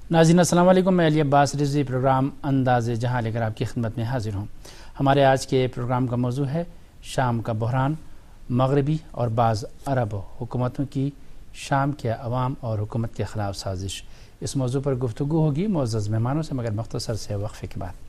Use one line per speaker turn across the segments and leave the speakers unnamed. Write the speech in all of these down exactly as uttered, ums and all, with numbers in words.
ناظرین السلام علیکم، میں علی عباس رضوی پروگرام انداز جہاں لے کر آپ کی خدمت میں حاضر ہوں۔ ہمارے آج کے پروگرام کا موضوع ہے شام کا بحران، مغربی اور بعض عرب حکومتوں کی شام کے عوام اور حکومت کے خلاف سازش۔ اس موضوع پر گفتگو ہوگی معزز مہمانوں سے، مگر مختصر سے وقفے کے بعد۔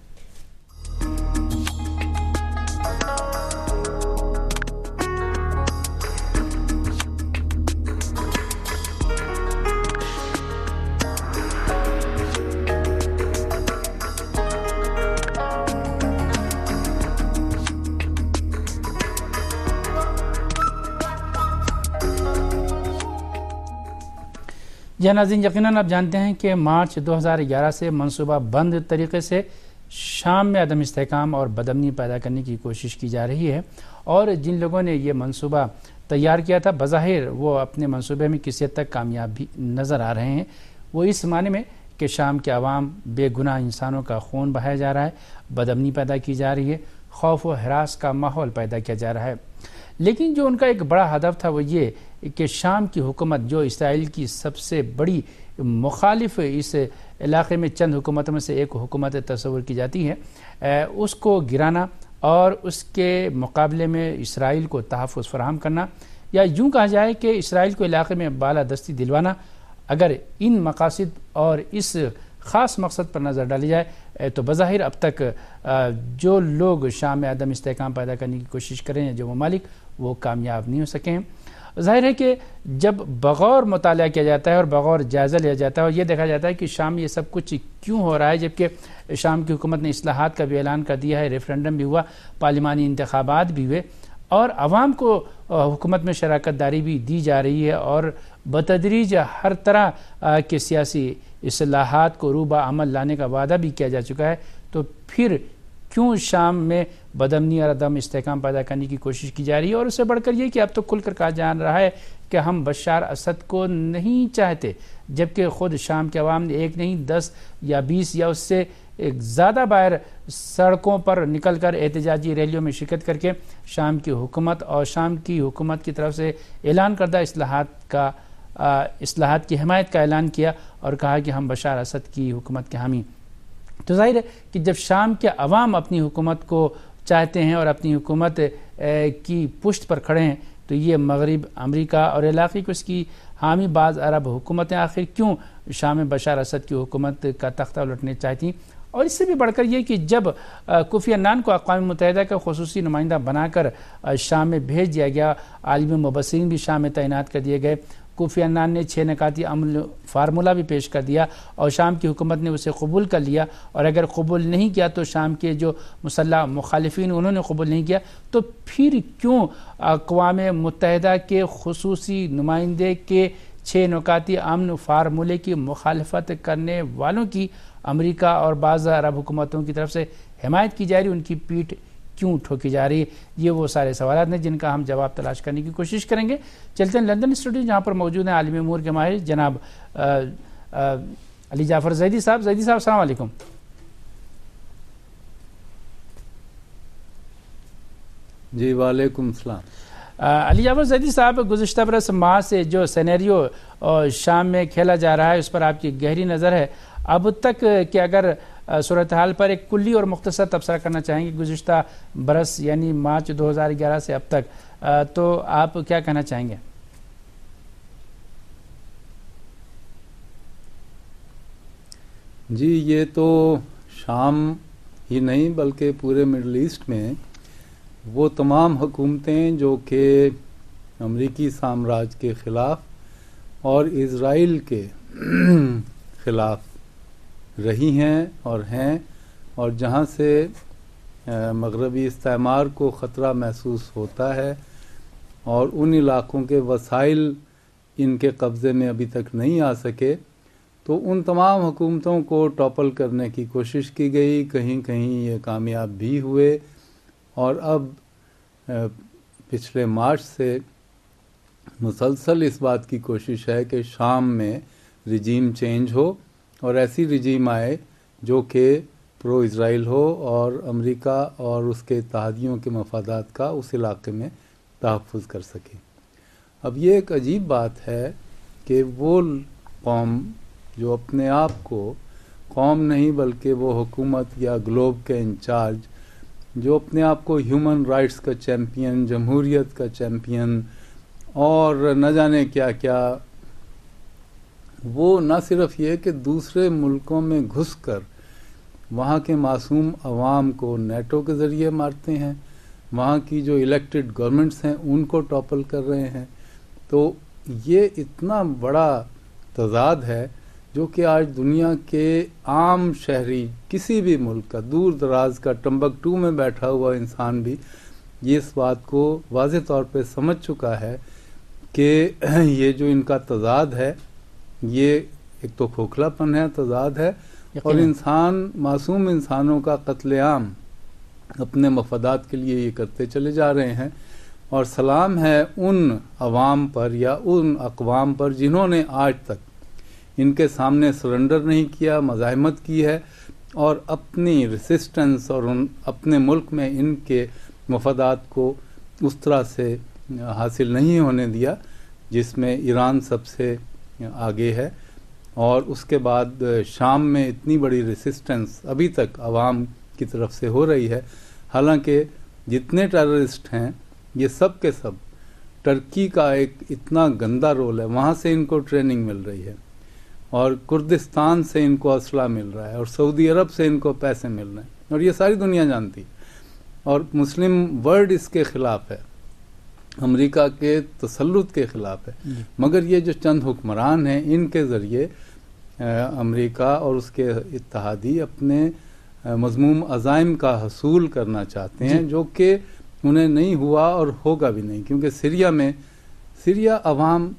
جی ناظرین، یقیناً آپ جانتے ہیں کہ مارچ دو ہزار گیارہ سے منصوبہ بند طریقے سے شام میں عدم استحکام اور بدامنی پیدا کرنے کی کوشش کی جا رہی ہے، اور جن لوگوں نے یہ منصوبہ تیار کیا تھا بظاہر وہ اپنے منصوبے میں کسی حد تک کامیاب بھی نظر آ رہے ہیں۔ وہ اس معنی میں کہ شام کے عوام بے گناہ انسانوں کا خون بہایا جا رہا ہے، بدامنی پیدا کی جا رہی ہے، خوف و ہراس کا ماحول پیدا کیا جا رہا ہے۔ لیکن جو ان کا ایک بڑا ہدف تھا وہ یہ کہ شام کی حکومت، جو اسرائیل کی سب سے بڑی مخالف اس علاقے میں چند حکومتوں میں سے ایک حکومت تصور کی جاتی ہے، اس کو گرانا اور اس کے مقابلے میں اسرائیل کو تحفظ فراہم کرنا، یا یوں کہا جائے کہ اسرائیل کو علاقے میں بالادستی دلوانا۔ اگر ان مقاصد اور اس خاص مقصد پر نظر ڈالی جائے تو بظاہر اب تک جو لوگ شام میں عدم استحکام پیدا کرنے کی کوشش کریں ہیں، جو ممالک، وہ کامیاب نہیں ہو سکے ہیں۔ ظاہر ہے کہ جب بغور مطالعہ کیا جاتا ہے اور بغور جائزہ لیا جاتا ہے اور یہ دیکھا جاتا ہے کہ شام میں یہ سب کچھ کیوں ہو رہا ہے، جبکہ شام کی حکومت نے اصلاحات کا بھی اعلان کر دیا ہے، ریفرنڈم بھی ہوا، پارلیمانی انتخابات بھی ہوئے، اور عوام کو حکومت میں شراکت داری بھی دی جا رہی ہے، اور بتدریج ہر طرح کے سیاسی اصلاحات کو روبہ عمل لانے کا وعدہ بھی کیا جا چکا ہے، تو پھر کیوں شام میں بدامنی اور عدم استحکام پیدا کرنے کی کوشش کی جا رہی ہے؟ اور اس سے بڑھ کر یہ کہ اب تو کھل کر کہا جا رہا ہے کہ ہم بشار اسد کو نہیں چاہتے، جبکہ خود شام کے عوام نے ایک نہیں دس یا بیس یا اس سے ایک زیادہ بار سڑکوں پر نکل کر احتجاجی ریلیوں میں شرکت کر کے شام کی حکومت اور شام کی حکومت کی طرف سے اعلان کردہ اصلاحات کا اصلاحات کی حمایت کا اعلان کیا اور کہا کہ ہم بشار اسد کی حکومت کے حامی۔ تو ظاہر ہے کہ جب شام کے عوام اپنی حکومت کو چاہتے ہیں اور اپنی حکومت کی پشت پر کھڑے ہیں، تو یہ مغرب، امریکہ اور علاقے کو اس کی حامی بعض عرب حکومتیں آخر کیوں شام میں بشار اسد کی حکومت کا تختہ الٹنے چاہتی؟ اور اس سے بھی بڑھ کر یہ کہ جب کوفی عنان کو اقوام متحدہ کا خصوصی نمائندہ بنا کر شام میں بھیج دیا گیا، عالمی مبصرین بھی شام میں تعینات کر دیے گئے، کوفی عنان نے چھ نکاتی عمل فارمولہ بھی پیش کر دیا اور شام کی حکومت نے اسے قبول کر لیا، اور اگر قبول نہیں کیا تو شام کے جو مسلح مخالفین انہوں نے قبول نہیں کیا، تو پھر کیوں اقوام متحدہ کے خصوصی نمائندے کے چھ نکاتی امن فارمولے کی مخالفت کرنے والوں کی امریکہ اور بعض عرب حکومتوں کی طرف سے حمایت کی جا رہی، ان کی پیٹھ کیوں ٹھوکی جا رہی ہے؟ یہ وہ سارے سوالات ہیں جن کا ہم جواب تلاش کرنے کی کوشش کریں گے۔ چلتے ہیں لندن اسٹوڈیو، جہاں پر موجود ہیں عالمی امور کے ماہر جناب علی جعفر زیدی صاحب۔ زیدی صاحب السلام علیکم۔
جی وعلیکم السلام۔
علی جعفر زیدی صاحب، گزشتہ برس ماہ سے جو سینیریو شام میں کھیلا جا رہا ہے اس پر آپ کی گہری نظر ہے۔ اب تک کہ اگر صورتحال پر ایک کلی اور مختصر تبصرہ کرنا چاہیں گے گزشتہ برس یعنی مارچ دو ہزار گیارہ سے اب تک، تو آپ کیا کہنا چاہیں گے؟
جی یہ تو شام ہی نہیں بلکہ پورے مڈل ایسٹ میں وہ تمام حکومتیں جو کہ امریکی سامراج کے خلاف اور اسرائیل کے خلاف رہی ہیں اور ہیں، اور جہاں سے مغربی استعمار کو خطرہ محسوس ہوتا ہے اور ان علاقوں کے وسائل ان کے قبضے میں ابھی تک نہیں آ سکے، تو ان تمام حکومتوں کو ٹاپل کرنے کی کوشش کی گئی، کہیں کہیں یہ کامیاب بھی ہوئے، اور اب پچھلے مارچ سے مسلسل اس بات کی کوشش ہے کہ شام میں رجیم چینج ہو اور ایسی رجیم آئے جو کہ پرو اسرائیل ہو اور امریکہ اور اس کے اتحادیوں کے مفادات کا اس علاقے میں تحفظ کر سکے۔ اب یہ ایک عجیب بات ہے کہ وہ قوم جو اپنے آپ کو قوم نہیں بلکہ وہ حکومت یا گلوب کے انچارج، جو اپنے آپ کو ہیومن رائٹس کا چیمپئن، جمہوریت کا چیمپئن اور نہ جانے کیا کیا، وہ نہ صرف یہ کہ دوسرے ملکوں میں گھس کر وہاں کے معصوم عوام کو نیٹو کے ذریعے مارتے ہیں، وہاں کی جو الیکٹڈ گورنمنٹس ہیں ان کو ٹاپل کر رہے ہیں. تو یہ اتنا بڑا تضاد ہے جو کہ آج دنیا کے عام شہری کسی بھی ملک کا، دور دراز کا ٹمبکٹو میں بیٹھا ہوا انسان بھی یہ اس بات کو واضح طور پہ سمجھ چکا ہے کہ یہ جو ان کا تضاد ہے یہ ایک تو کھوکھلا پن ہے، تضاد ہے، اور انسان، معصوم انسانوں کا قتل عام اپنے مفادات کے لیے یہ کرتے چلے جا رہے ہیں. اور سلام ہے ان عوام پر یا ان اقوام پر جنہوں نے آج تک ان کے سامنے سرنڈر نہیں کیا، مزاحمت کی ہے اور اپنی ریسسٹنس اور ان اپنے ملک میں ان کے مفادات کو اس طرح سے حاصل نہیں ہونے دیا جس میں ایران سب سے آگے ہے. اور اس کے بعد شام میں اتنی بڑی ریسسٹنس ابھی تک عوام کی طرف سے ہو رہی ہے، حالانکہ جتنے ٹیررسٹ ہیں یہ سب کے سب ٹرکی کا ایک اتنا گندا رول ہے، وہاں سے ان کو ٹریننگ مل رہی ہے اور کردستان سے ان کو اسلحہ مل رہا ہے اور سعودی عرب سے ان کو پیسے مل رہے ہیں، اور یہ ساری دنیا جانتی اور مسلم ورلڈ اس کے خلاف ہے، امریکہ کے تسلط کے خلاف ہے. مگر یہ جو چند حکمران ہیں ان کے ذریعے امریکہ اور اس کے اتحادی اپنے مذموم عزائم کا حصول کرنا چاہتے ہیں، جو کہ انہیں نہیں ہوا اور ہوگا بھی نہیں، کیونکہ سیریا میں سیریا عوام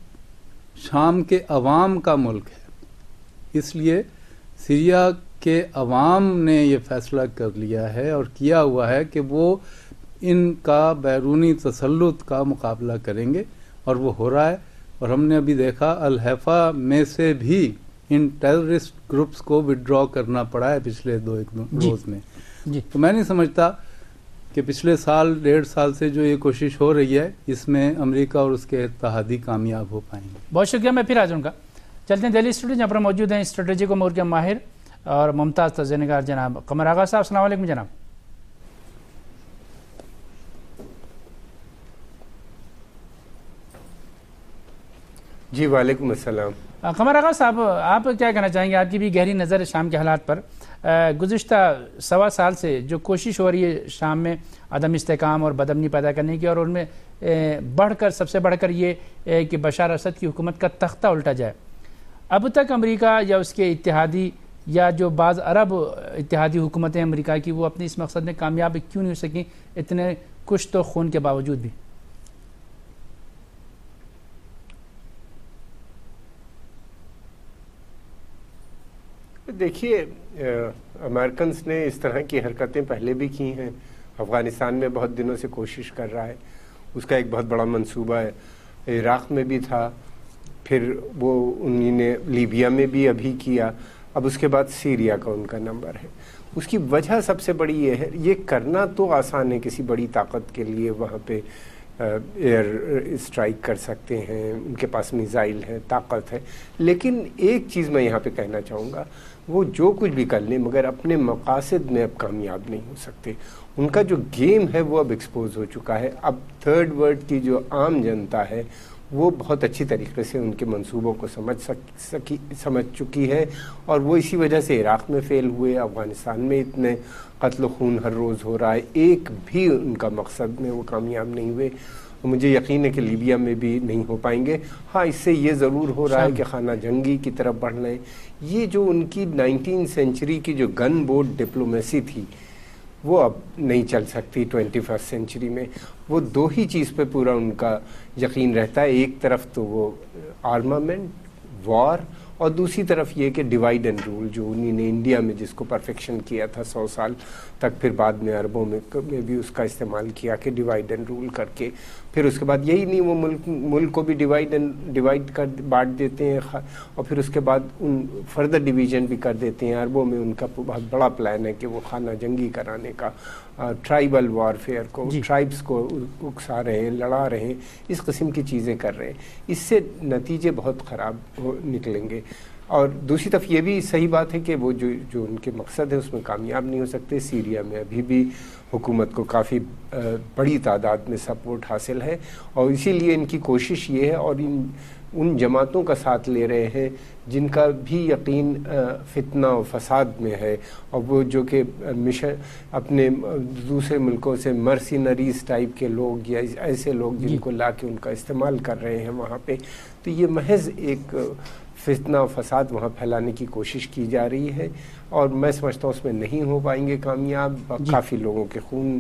شام کے عوام کا ملک ہے. اس لیے سیریا کے عوام نے یہ فیصلہ کر لیا ہے اور کیا ہوا ہے کہ وہ ان کا بیرونی تسلط کا مقابلہ کریں گے، اور وہ ہو رہا ہے. اور ہم نے ابھی دیکھا الحیفا میں سے بھی ان ٹیررسٹ گروپس کو وڈرا کرنا پڑا ہے پچھلے دو ایک روز میں. تو میں نہیں سمجھتا کہ پچھلے سال ڈیڑھ سال سے جو یہ کوشش ہو رہی ہے اس میں امریکہ اور اس کے اتحادی کامیاب ہو پائیں گے.
بہت شکریہ. میں پھر آ جاؤں گا. چلتے ہیں دہلی اسٹوڈیو جہاں پر موجود ہیں اسٹریٹجک امور کے ماہر اور ممتاز تجزیہ نگار جناب قمر آغا صاحب. السلام علیکم جناب.
جی وعلیکم السلام.
قمر آغا صاحب، آپ کیا کہنا چاہیں گے؟ آپ کی بھی گہری نظر ہے شام کے حالات پر. گزشتہ سوا سال سے جو کوشش ہو رہی ہے شام میں عدم استحکام اور بدامنی پیدا کرنے کی، اور ان میں بڑھ کر سب سے بڑھ کر یہ کہ بشار اسد کی حکومت کا تختہ الٹا جائے، اب تک امریکہ یا اس کے اتحادی یا جو بعض عرب اتحادی حکومتیں امریکہ کی وہ اپنے اس مقصد میں کامیاب کیوں نہیں ہو سکیں اتنے کشت و خون کے باوجود بھی؟
دیکھیے، امریکنز نے اس طرح کی حرکتیں پہلے بھی کی ہیں. افغانستان میں بہت دنوں سے کوشش کر رہا ہے، اس کا ایک بہت بڑا منصوبہ ہے. عراق میں بھی تھا، پھر وہ انہی نے لیبیا میں بھی ابھی کیا، اب اس کے بعد سیریا کا ان کا نمبر ہے. اس کی وجہ سب سے بڑی یہ ہے، یہ کرنا تو آسان ہے، کسی بڑی طاقت کے لیے وہاں پہ ایئر اسٹرائک کر سکتے ہیں، ان کے پاس میزائل ہے، طاقت ہے. لیکن ایک چیز میں یہاں پہ کہنا چاہوں گا، وہ جو کچھ بھی کر لیں مگر اپنے مقاصد میں اب کامیاب نہیں ہو سکتے. ان کا جو گیم ہے وہ اب ایکسپوز ہو چکا ہے. اب تھرڈ ورلڈ کی جو عام جنتا ہے وہ بہت اچھی طریقے سے ان کے منصوبوں کو سمجھ سکی سمجھ چکی ہے، اور وہ اسی وجہ سے عراق میں فیل ہوئے، افغانستان میں اتنے قتل و خون ہر روز ہو رہا ہے، ایک بھی ان کا مقصد میں وہ کامیاب نہیں ہوئے. مجھے یقین ہے کہ لیبیا میں بھی نہیں ہو پائیں گے. ہاں، اس سے یہ ضرور ہو رہا ہے کہ خانہ جنگی کی طرف بڑھ رہے ہیں. یہ جو ان کی نائنٹین سینچری کی جو گن بورڈ ڈپلومیسی تھی وہ اب نہیں چل سکتی ٹوینٹی فرسٹ سینچری میں. وہ دو ہی چیز پہ پورا ان کا یقین رہتا ہے، ایک طرف تو وہ آرمامنٹ، وار، اور دوسری طرف یہ کہ ڈیوائڈ اینڈ رول، جو انہی نے انڈیا میں جس کو پرفیکشن کیا تھا سو سال تک، پھر بعد میں عربوں میں بھی اس کا استعمال کیا کہ ڈیوائڈ اینڈ رول کر کے، پھر اس کے بعد یہی نہیں، وہ ملک ملک کو بھی ڈیوائڈ اینڈ ڈیوائڈ کر بانٹ دیتے ہیں، اور پھر اس کے بعد ان فردر ڈویژن بھی کر دیتے ہیں. عربوں میں ان کا بہت بڑا پلان ہے کہ وہ خانہ جنگی کرانے کا، ٹرائبل وارفیئر کو، ٹرائبس کو اکسا رہے ہیں، لڑا رہے ہیں، اس قسم کی چیزیں کر رہے ہیں. اس سے نتیجے بہت خراب نکلیں گے. اور دوسری طرف یہ بھی صحیح بات ہے کہ وہ جو جو ان کے مقصد ہے اس میں کامیاب نہیں ہو سکتے. سیریا میں ابھی بھی حکومت کو کافی بڑی تعداد میں سپورٹ حاصل ہے اور اسی لیے ان کی کوشش یہ ہے اور ان ان جماعتوں کا ساتھ لے رہے ہیں جن کا بھی یقین فتنہ و فساد میں ہے اور وہ جو کہ مشن اپنے دوسرے ملکوں سے مرسینریز ٹائپ کے لوگ یا ایسے لوگ جن کو لا کے ان کا استعمال کر رہے ہیں وہاں پہ. تو یہ محض ایک فتنہ و فساد وہاں پھیلانے کی کوشش کی جا رہی ہے اور میں سمجھتا ہوں اس میں نہیں ہو پائیں گے کامیاب. کافی لوگوں کے خون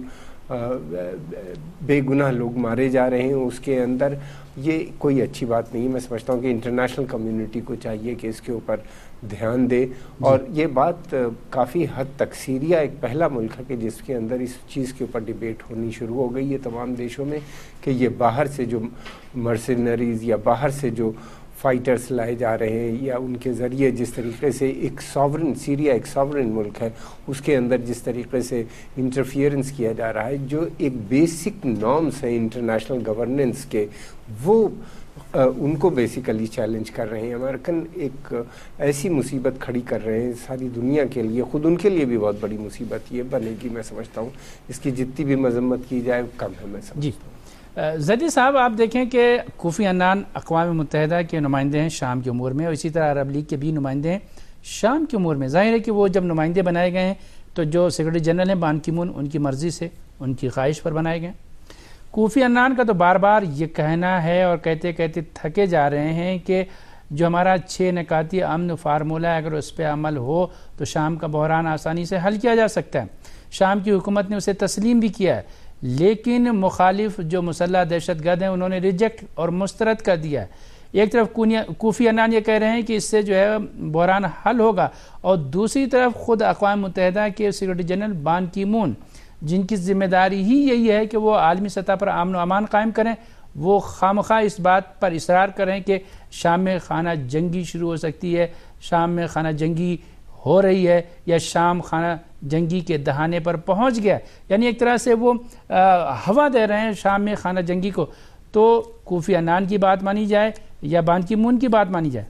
بے گناہ لوگ مارے جا رہے ہیں اس کے اندر. یہ کوئی اچھی بات نہیں. میں سمجھتا ہوں کہ انٹرنیشنل کمیونٹی کو چاہیے کہ اس کے اوپر دھیان دے اور یہ بات کافی حد تک سیریا ایک پہلا ملک ہے کہ جس کے اندر اس چیز کے اوپر ڈیبیٹ ہونی شروع ہو گئی ہے تمام دیشوں میں کہ یہ باہر سے جو مرسنریز یا باہر سے جو فائٹرز لائے جا رہے ہیں یا ان کے ذریعے جس طریقے سے ایک ساورن سیریا ایک ساورن ملک ہے اس کے اندر جس طریقے سے انٹرفیئرنس کیا جا رہا ہے جو ایک بیسک نارمز ہیں انٹرنیشنل گورننس کے وہ ان کو بیسیکلی چیلنج کر رہے ہیں. امریکن ایک ایسی مصیبت کھڑی کر رہے ہیں ساری دنیا کے لیے, خود ان کے لیے بھی بہت بڑی مصیبت یہ بنے گی. میں سمجھتا ہوں اس کی جتنی بھی مذمت کی جائے کم ہے. میں سمجھتا ہوں
زیدی صاحب آپ دیکھیں کہ کوفی عنان اقوام متحدہ کے نمائندے ہیں شام کے امور میں اور اسی طرح عرب لیگ کے بھی نمائندے ہیں شام کے امور میں. ظاہر ہے کہ وہ جب نمائندے بنائے گئے ہیں تو جو سیکرٹری جنرل ہیں بان کی مون ان کی مرضی سے ان کی خواہش پر بنائے گئے. کوفی عنان کا تو بار بار یہ کہنا ہے اور کہتے کہتے تھکے جا رہے ہیں کہ جو ہمارا چھ نکاتی امن فارمولہ ہے اگر اس پہ عمل ہو تو شام کا بحران آسانی سے حل کیا جا سکتا ہے. شام کی حکومت نے اسے تسلیم بھی کیا ہے لیکن مخالف جو مسلح دہشت گرد ہیں انہوں نے ریجیکٹ اور مسترد کر دیا ہے. ایک طرف کوفی عنان یہ کہہ رہے ہیں کہ اس سے جو ہے بحران حل ہوگا اور دوسری طرف خود اقوام متحدہ کے سیکرٹری جنرل بان کی مون جن کی ذمہ داری ہی یہی ہے کہ وہ عالمی سطح پر امن و امان قائم کریں وہ خامخواہ اس بات پر اصرار کریں کہ شام میں خانہ جنگی شروع ہو سکتی ہے, شام میں خانہ جنگی ہو رہی ہے یا شام خانہ جنگی کے دہانے پر پہنچ گیا. یعنی ایک طرح سے وہ ہوا دے رہے ہیں شام میں خانہ جنگی کو. تو کوفی عنان کی بات مانی جائے یا بان کی مون کی بات مانی جائے؟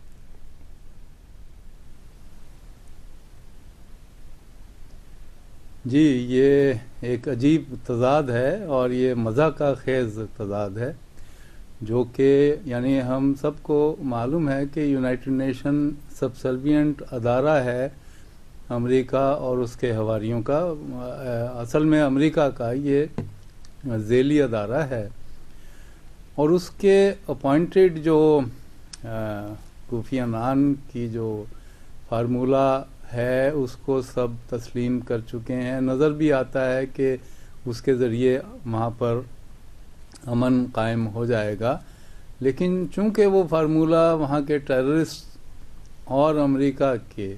جی یہ ایک عجیب تضاد ہے اور یہ مزہ کا خیز تضاد ہے جو کہ یعنی ہم سب کو معلوم ہے کہ یونائٹڈ نیشن سبسربینٹ ادارہ ہے امریکہ اور اس کے حواریوں کا. اصل میں امریکہ کا یہ ذیلی ادارہ ہے اور اس کے اپوائنٹڈ جو کوفی عنان کی جو فارمولہ ہے اس کو سب تسلیم کر چکے ہیں. نظر بھی آتا ہے کہ اس کے ذریعے وہاں پر امن قائم ہو جائے گا لیکن چونکہ وہ فارمولہ وہاں کے ٹیررسٹ اور امریکہ کے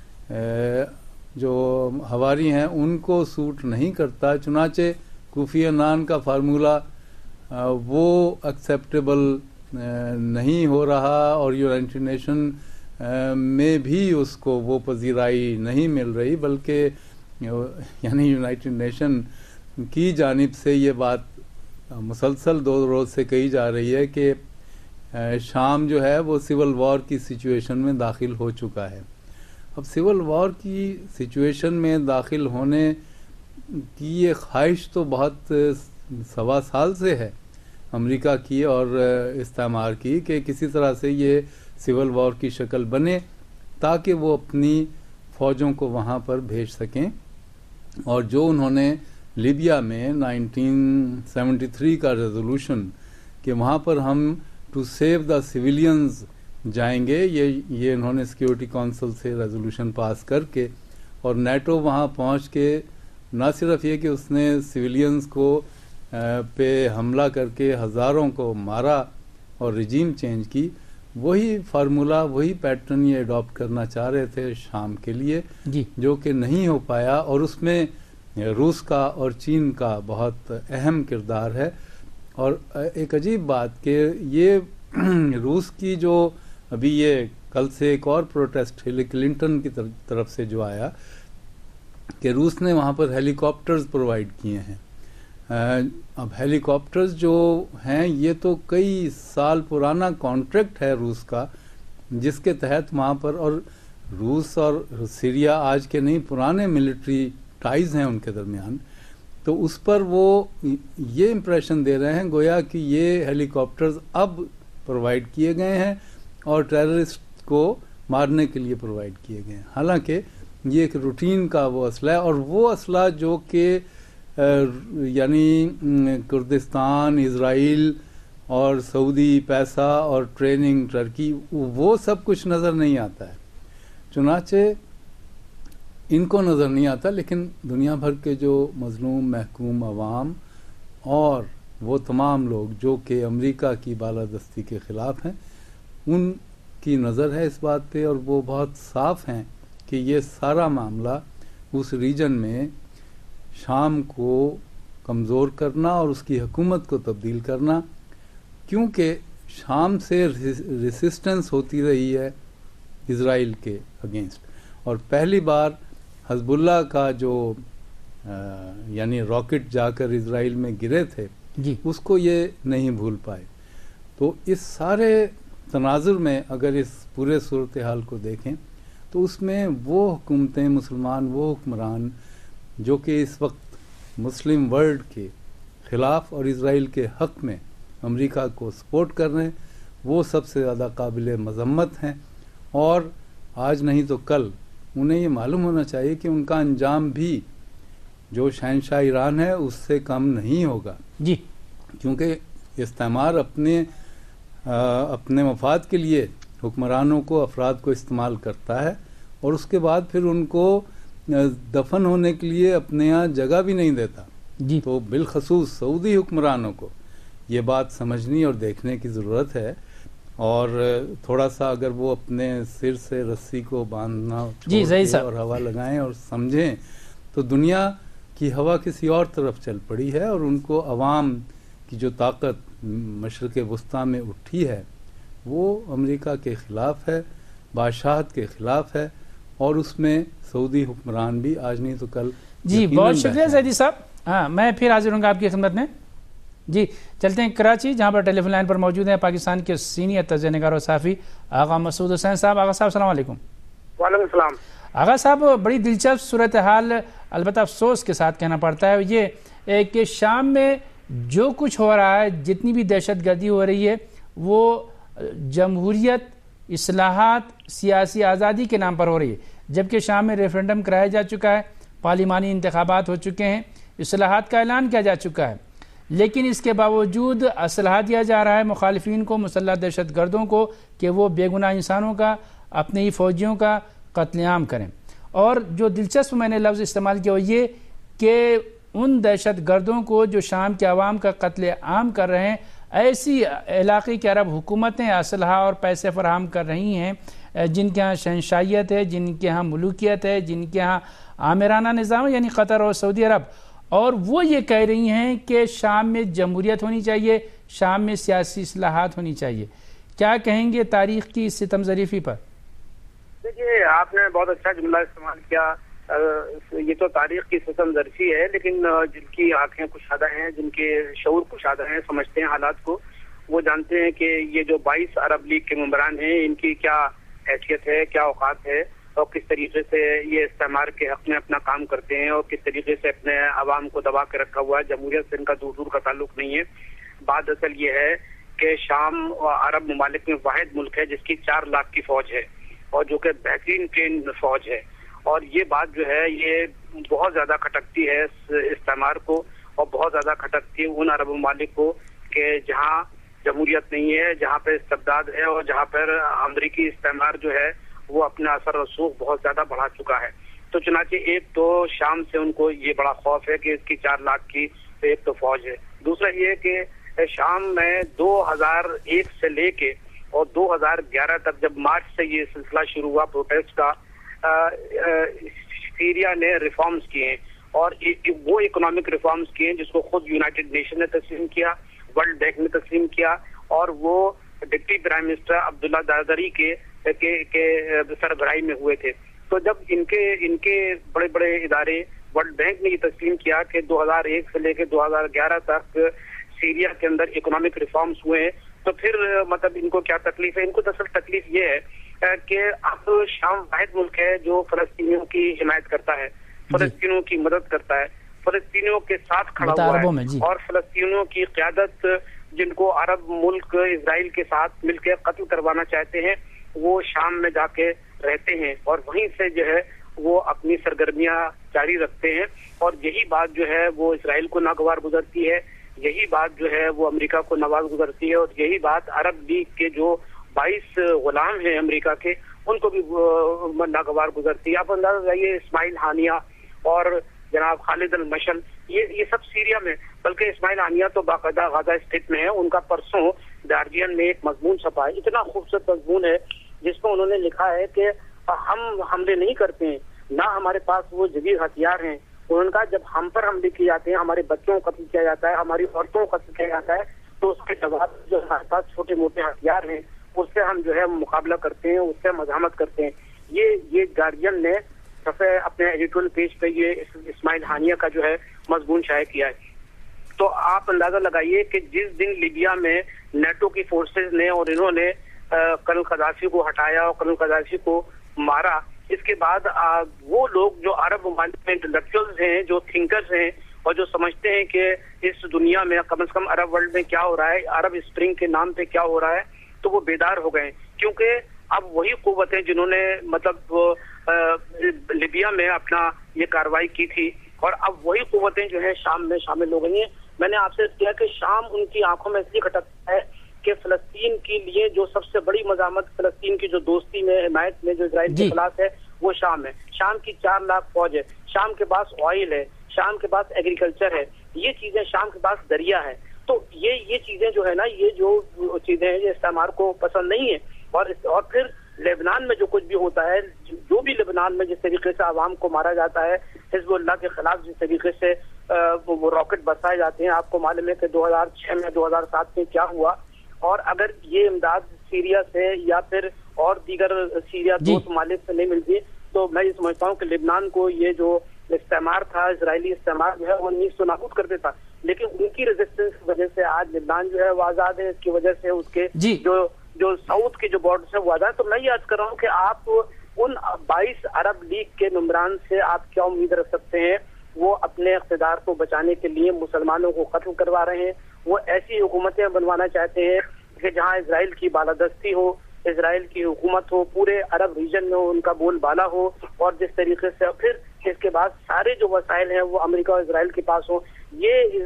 جو ہواری ہیں ان کو سوٹ نہیں کرتا چنانچہ کوفی عنان کا فارمولہ وہ ایکسیپٹیبل نہیں ہو رہا اور یونائٹڈ نیشن میں بھی اس کو وہ پذیرائی نہیں مل رہی بلکہ یعنی یونائٹڈ نیشن کی جانب سے یہ بات مسلسل دو روز سے کہی جا رہی ہے کہ شام جو ہے وہ سول وار کی سچویشن میں داخل ہو چکا ہے. اب سول وار کی سچویشن میں داخل ہونے کی یہ خواہش تو بہت سوا سال سے ہے امریکہ کی اور استعمار کی کہ کسی طرح سے یہ سول وار کی شکل بنے تاکہ وہ اپنی فوجوں کو وہاں پر بھیج سکیں. اور جو انہوں نے لیبیا میں نائنٹین سیونٹی تھری کا ریزولوشن کہ وہاں پر ہم ٹو سیو دا سویلینز جائیں گے یہ یہ انہوں نے سیکیورٹی کونسل سے ریزولوشن پاس کر کے اور نیٹو وہاں پہنچ کے نہ صرف یہ کہ اس نے سویلینز کو پہ حملہ کر کے ہزاروں کو مارا اور رجیم چینج کی, وہی فارمولہ وہی پیٹرن یہ اڈاپٹ کرنا چاہ رہے تھے شام کے لیے
جی
جو کہ نہیں ہو پایا اور اس میں روس کا اور چین کا بہت اہم کردار ہے. اور ایک عجیب بات کہ یہ روس کی جو ابھی یہ کل سے ایک اور پروٹیسٹ ہیلی کلنٹن کی طرف سے جو آیا کہ روس نے وہاں پر ہیلی کاپٹرز پرووائڈ کیے ہیں. اب ہیلی کاپٹرز جو ہیں یہ تو کئی سال پرانا کانٹریکٹ ہے روس کا جس کے تحت وہاں پر، اور روس اور سیریا آج کے نہیں پرانے ملٹری ٹائز ہیں ان کے درمیان، تو اس پر وہ یہ امپریشن دے رہے ہیں گویا کہ یہ ہیلی کاپٹرز اب پرووائڈ کیے گئے ہیں اور ٹیررسٹ کو مارنے کے لیے پرووائڈ کیے گئے ہیں، حالانکہ یہ ایک روٹین کا وہ اسلحہ ہے، اور وہ اسلحہ جو کہ یعنی کردستان، اسرائیل اور سعودی پیسہ اور ٹریننگ ٹرکی، وہ سب کچھ نظر نہیں آتا ہے، چنانچہ ان کو نظر نہیں آتا، لیکن دنیا بھر کے جو مظلوم محکوم عوام اور وہ تمام لوگ جو کہ امریکہ کی بالادستی کے خلاف ہیں، ان کی نظر ہے اس بات پہ، اور وہ بہت صاف ہیں کہ یہ سارا معاملہ اس ریجن میں شام کو کمزور کرنا اور اس کی حکومت کو تبدیل کرنا، کیونکہ شام سے ریسسٹنس ہوتی رہی ہے اسرائیل کے اگینسٹ، اور پہلی بار حزب اللہ کا جو یعنی راکٹ جا کر اسرائیل میں گرے تھے
جی
اس کو یہ نہیں بھول پائے. تو اس سارے تناظر میں اگر اس پورے صورتحال کو دیکھیں تو اس میں وہ حکومتیں، مسلمان وہ حکمران جو کہ اس وقت مسلم ورلڈ کے خلاف اور اسرائیل کے حق میں امریکہ کو سپورٹ کر رہے ہیں، وہ سب سے زیادہ قابل مذمت ہیں، اور آج نہیں تو کل انہیں یہ معلوم ہونا چاہیے کہ ان کا انجام بھی جو شہنشاہ ایران ہے اس سے کم نہیں ہوگا،
جی
کیونکہ استعمار اپنے اپنے مفاد کے لیے حکمرانوں کو، افراد کو استعمال کرتا ہے، اور اس کے بعد پھر ان کو دفن ہونے کے لیے اپنے یہاں جگہ بھی نہیں دیتا.
جی
تو بالخصوص سعودی حکمرانوں کو یہ بات سمجھنی اور دیکھنے کی ضرورت ہے، اور تھوڑا سا اگر وہ اپنے سر سے رسی کو باندھنا
جی صحیح صاحب
اور ہوا لگائیں اور سمجھیں، تو دنیا کی ہوا کسی اور طرف چل پڑی ہے، اور ان کو عوام کی جو طاقت مشرق وسطیٰ میں اٹھی ہے وہ امریکہ کے خلاف ہے، بادشاہت کے خلاف ہے، اور اس میں سعودی حکمران بھی آج نہیں تو کل.
جی بہت شکریہ زیدی صاحب. ہاں میں پھر حاضر ہوں گا آپ کی خدمت میں. جی چلتے ہیں کراچی، جہاں پر ٹیلی فون لائن پر موجود ہیں پاکستان کے سینئر تجزیہ نگار و صحافی آغا مسعود حسین صاحب. آغا صاحب السلام علیکم.
وعلیکم السلام.
آغا صاحب بڑی دلچسپ صورتحال، البتہ افسوس کے ساتھ کہنا پڑتا ہے، یہ کہ شام میں جو کچھ ہو رہا ہے، جتنی بھی دہشت گردی ہو رہی ہے، وہ جمہوریت، اصلاحات، سیاسی آزادی کے نام پر ہو رہی ہے، جبکہ شام میں ریفرنڈم کرایا جا چکا ہے، پارلیمانی انتخابات ہو چکے ہیں، اصلاحات کا اعلان کیا جا چکا ہے، لیکن اس کے باوجود اسلحہ دیا جا رہا ہے مخالفین کو، مسلح دہشت گردوں کو، کہ وہ بے گناہ انسانوں کا، اپنے ہی فوجیوں کا قتل عام کریں. اور جو دلچسپ میں نے لفظ استعمال کیا وہ یہ کہ ان دہشت گردوں کو جو شام کے عوام کا قتل عام کر رہے ہیں، ایسی علاقے کی عرب حکومتیں اسلحہ اور پیسے فراہم کر رہی ہیں جن کے ہاں شہنشاہیت ہے، جن کے ہاں ملوکیت ہے، جن کے ہاں آمرانہ نظام، یعنی قطر اور سعودی عرب، اور وہ یہ کہہ رہی ہیں کہ شام میں جمہوریت ہونی چاہیے، شام میں سیاسی اصلاحات ہونی چاہیے. کیا کہیں گے تاریخ کی ستم ظریفی پر؟
دیکھیے آپ نے بہت اچھا جملہ استعمال کیا. یہ تو تاریخ کی ستم ظرفی ہے، لیکن جن کی آنکھیں کشادہ ہیں، جن کے شعور کشادہ ہیں، سمجھتے ہیں حالات کو، وہ جانتے ہیں کہ یہ جو بائیس عرب لیگ کے ممبران ہیں ان کی کیا حیثیت ہے، کیا اوقات ہے، اور کس طریقے سے یہ استعمار کے حق میں اپنا کام کرتے ہیں، اور کس طریقے سے اپنے عوام کو دبا کے رکھا ہوا ہے. جمہوریت سے ان کا دور دور کا تعلق نہیں ہے. بات اصل یہ ہے کہ شام عرب ممالک میں واحد ملک ہے جس کی چار لاکھ کی فوج ہے، اور جو کہ بہترین ٹرین فوج ہے. اور یہ بات جو ہے یہ بہت زیادہ کھٹکتی ہے استعمار کو، اور بہت زیادہ کھٹکتی ہے ان عرب ممالک کو کہ جہاں جمہوریت نہیں ہے، جہاں پہ استبداد ہے، اور جہاں پر امریکی استعمار جو ہے وہ اپنا اثر رسوخ بہت زیادہ بڑھا چکا ہے. تو چنانچہ ایک تو شام سے ان کو یہ بڑا خوف ہے کہ اس کی چار لاکھ کی ایک تو فوج ہے. دوسرا یہ کہ شام میں دو ہزار ایک سے لے کے اور دو ہزار گیارہ تک، جب مارچ سے یہ سلسلہ شروع ہوا پروٹیسٹ کا، سیریا نے ریفارمز کیے ہیں، اور وہ اکنامک ریفارمز کیے ہیں جس کو خود یونائٹڈ نیشن نے تسلیم کیا، ورلڈ بینک نے تسلیم کیا، اور وہ deputy prime minister Abdullah Dardari کے سربراہی میں ہوئے تھے. تو جب ان کے ان کے بڑے بڑے ادارے ورلڈ بینک نے یہ تسلیم کیا کہ دو ہزار ایک سے لے کے دو ہزار گیارہ تک سیریا کے اندر اکنامک ریفارمز ہوئے ہیں، تو پھر مطلب ان کو کیا تکلیف ہے؟ ان کو دراصل تکلیف یہ ہے کہ اب شام واحد ملک ہے جو فلسطینیوں کی حمایت کرتا ہے، فلسطینیوں کی مدد کرتا ہے، فلسطینیوں کے ساتھ کھڑا ہوا ہے، اور فلسطینیوں کی قیادت جن کو عرب ملک اسرائیل کے ساتھ مل کے قتل کروانا چاہتے ہیں وہ شام میں جا کے رہتے ہیں اور وہیں سے جو ہے وہ اپنی سرگرمیاں جاری رکھتے ہیں، اور یہی بات جو ہے وہ اسرائیل کو ناگوار گزرتی ہے، یہی بات جو ہے وہ امریکہ کو نواز گزرتی ہے، اور یہی بات عرب لیگ کے جو بائیس غلام ہیں امریکہ کے ان کو بھی ناگوار گزرتی ہے۔ آپ اندازہ لگائیے اسماعیل ہانیہ اور جناب خالد المشل یہ یہ سب سیریا میں، بلکہ اسماعیل ہانیہ تو باقاعدہ غزہ اسٹرپ میں ہے۔ ان کا پرسوں گارڈین میں ایک مضمون چھپا ہے، اتنا خوبصورت مضمون ہے جس میں انہوں نے لکھا ہے کہ ہم حملے نہیں کرتے ہیں، نہ ہمارے پاس وہ جدید ہتھیار ہیں۔ انہوں نے کہا جب ہم پر حملے کیے جاتے ہیں، ہمارے بچوں کو قتل کیا جاتا ہے، ہماری عورتوں کو قتل کیا جاتا ہے، تو اس کے جواب جو ہمارے پاس چھوٹے موٹے ہتھیار ہیں اس سے ہم جو ہے مقابلہ کرتے ہیں، اس سے مزاحمت کرتے ہیں۔ یہ یہ گارڈین نے صفحے اپنے ایڈیٹورل پیج پہ یہ اسماعیل ہانیہ کا جو ہے مضمون شائع کیا ہے۔ تو آپ اندازہ لگائیے کہ جس دن لیبیا میں نیٹو کی فورسز نے اور انہوں نے کرنل قذافی کو ہٹایا اور کرنل قذافی کو مارا، اس کے بعد وہ لوگ جو عرب ممالک میں انٹلیکچوئلز ہیں، جو تھنکرز ہیں اور جو سمجھتے ہیں کہ اس دنیا میں کم از کم عرب ورلڈ میں کیا ہو رہا ہے، عرب اسپرنگ کے نام پہ کیا ہو رہا ہے، تو وہ بیدار ہو گئے، کیونکہ اب وہی قوتیں جنہوں نے مطلب لیبیا میں اپنا یہ کارروائی کی تھی، اور اب وہی قوتیں جو ہیں شام میں شامل ہو گئی ہیں۔ میں نے آپ سے کیا کہ شام ان کی آنکھوں میں اس لیے کھٹکتا ہے کہ فلسطین کے لیے جو سب سے بڑی مزاحمت، فلسطین کی جو دوستی میں حمایت میں جو اسرائیل کے خلاف ہے وہ شام ہے۔ شام کی چار لاکھ فوج ہے، شام کے پاس آئل ہے، شام کے پاس ایگریکلچر ہے، یہ چیزیں، شام کے پاس دریا ہے، تو یہ یہ چیزیں جو ہے نا، یہ جو چیزیں ہیں یہ استعمار کو پسند نہیں ہے۔ اور اور پھر لبنان میں جو کچھ بھی ہوتا ہے، جو بھی لبنان میں جس طریقے سے عوام کو مارا جاتا ہے، حزب اللہ کے خلاف جس طریقے سے وہ راکٹ برسائے جاتے ہیں، آپ کو معلوم ہے کہ دو ہزار چھ میں دو ہزار سات میں کیا ہوا، اور اگر یہ امداد سیریا سے یا پھر اور دیگر سیریا دوست ممالک سے نہیں ملتی تو میں یہ سمجھتا ہوں کہ لبنان کو یہ جو استعمار تھا، اسرائیلی استعمار جو ہے وہ نیز تو نابود کر دیتا، لیکن ان کی ریزسٹنس کی وجہ سے آج لبنان جو ہے وہ آزاد ہے، اس کی وجہ سے اس کے جو جو ساؤتھ کے جو بارڈرز ہیں وہ آزاد۔ تو میں یہ عرض کر رہا ہوں کہ آپ ان بائیس عرب لیگ کے ممبران سے آپ کیا امید رکھ سکتے ہیں؟ وہ اپنے اقتدار کو بچانے کے لیے مسلمانوں کو قتل کروا رہے ہیں، وہ ایسی حکومتیں بنوانا چاہتے ہیں کہ جہاں اسرائیل کی بالادستی ہو، اسرائیل کی حکومت ہو، پورے عرب ریجن میں ان کا بول بالا ہو، اور جس طریقے سے پھر اس کے بعد سارے جو وسائل ہیں وہ امریکہ اور اسرائیل کے پاس ہوں۔ یہ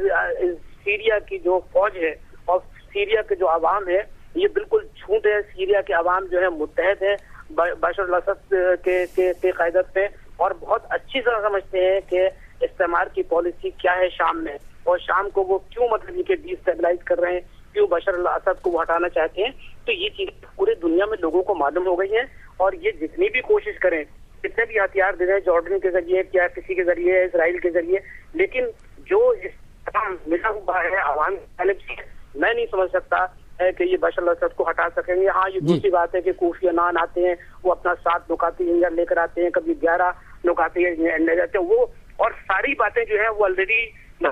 سیریا کی جو فوج ہے اور سیریا کے جو عوام ہے یہ بالکل جھوٹ ہے۔ سیریا کے عوام جو ہے متحد ہے بشار الاسد کے کے قیادت میں، اور بہت اچھی طرح سمجھتے ہیں کہ استعمار کی پالیسی کیا ہے شام میں، اور شام کو وہ کیوں مطلب یہ کہ ڈی اسٹیبلائز کر رہے ہیں، کیوں بشار الاسد کو وہ ہٹانا چاہتے ہیں۔ تو یہ چیز پورے دنیا میں لوگوں کو معلوم ہو گئی ہے، اور یہ جتنی بھی کوشش کریں، کتنے بھی ہتھیار دے دیں جارڈن کے ذریعے یا کسی کے ذریعے، اسرائیل کے ذریعے، لیکن جو استحکام ملا ہوا ہے عوام کی جانب سے، میں نہیں سمجھ سکتا ہے کہ یہ بشار الاسد کو ہٹا سکیں گے۔ ہاں یہ دوسری بات ہے کہ کوفی عنان آتے ہیں، وہ اپنا سات نکاتی انجن لے کر آتے ہیں، کبھی گیارہ نکاتی انجن لے جاتے ہیں، وہ اور ساری باتیں جو ہے وہ آلریڈی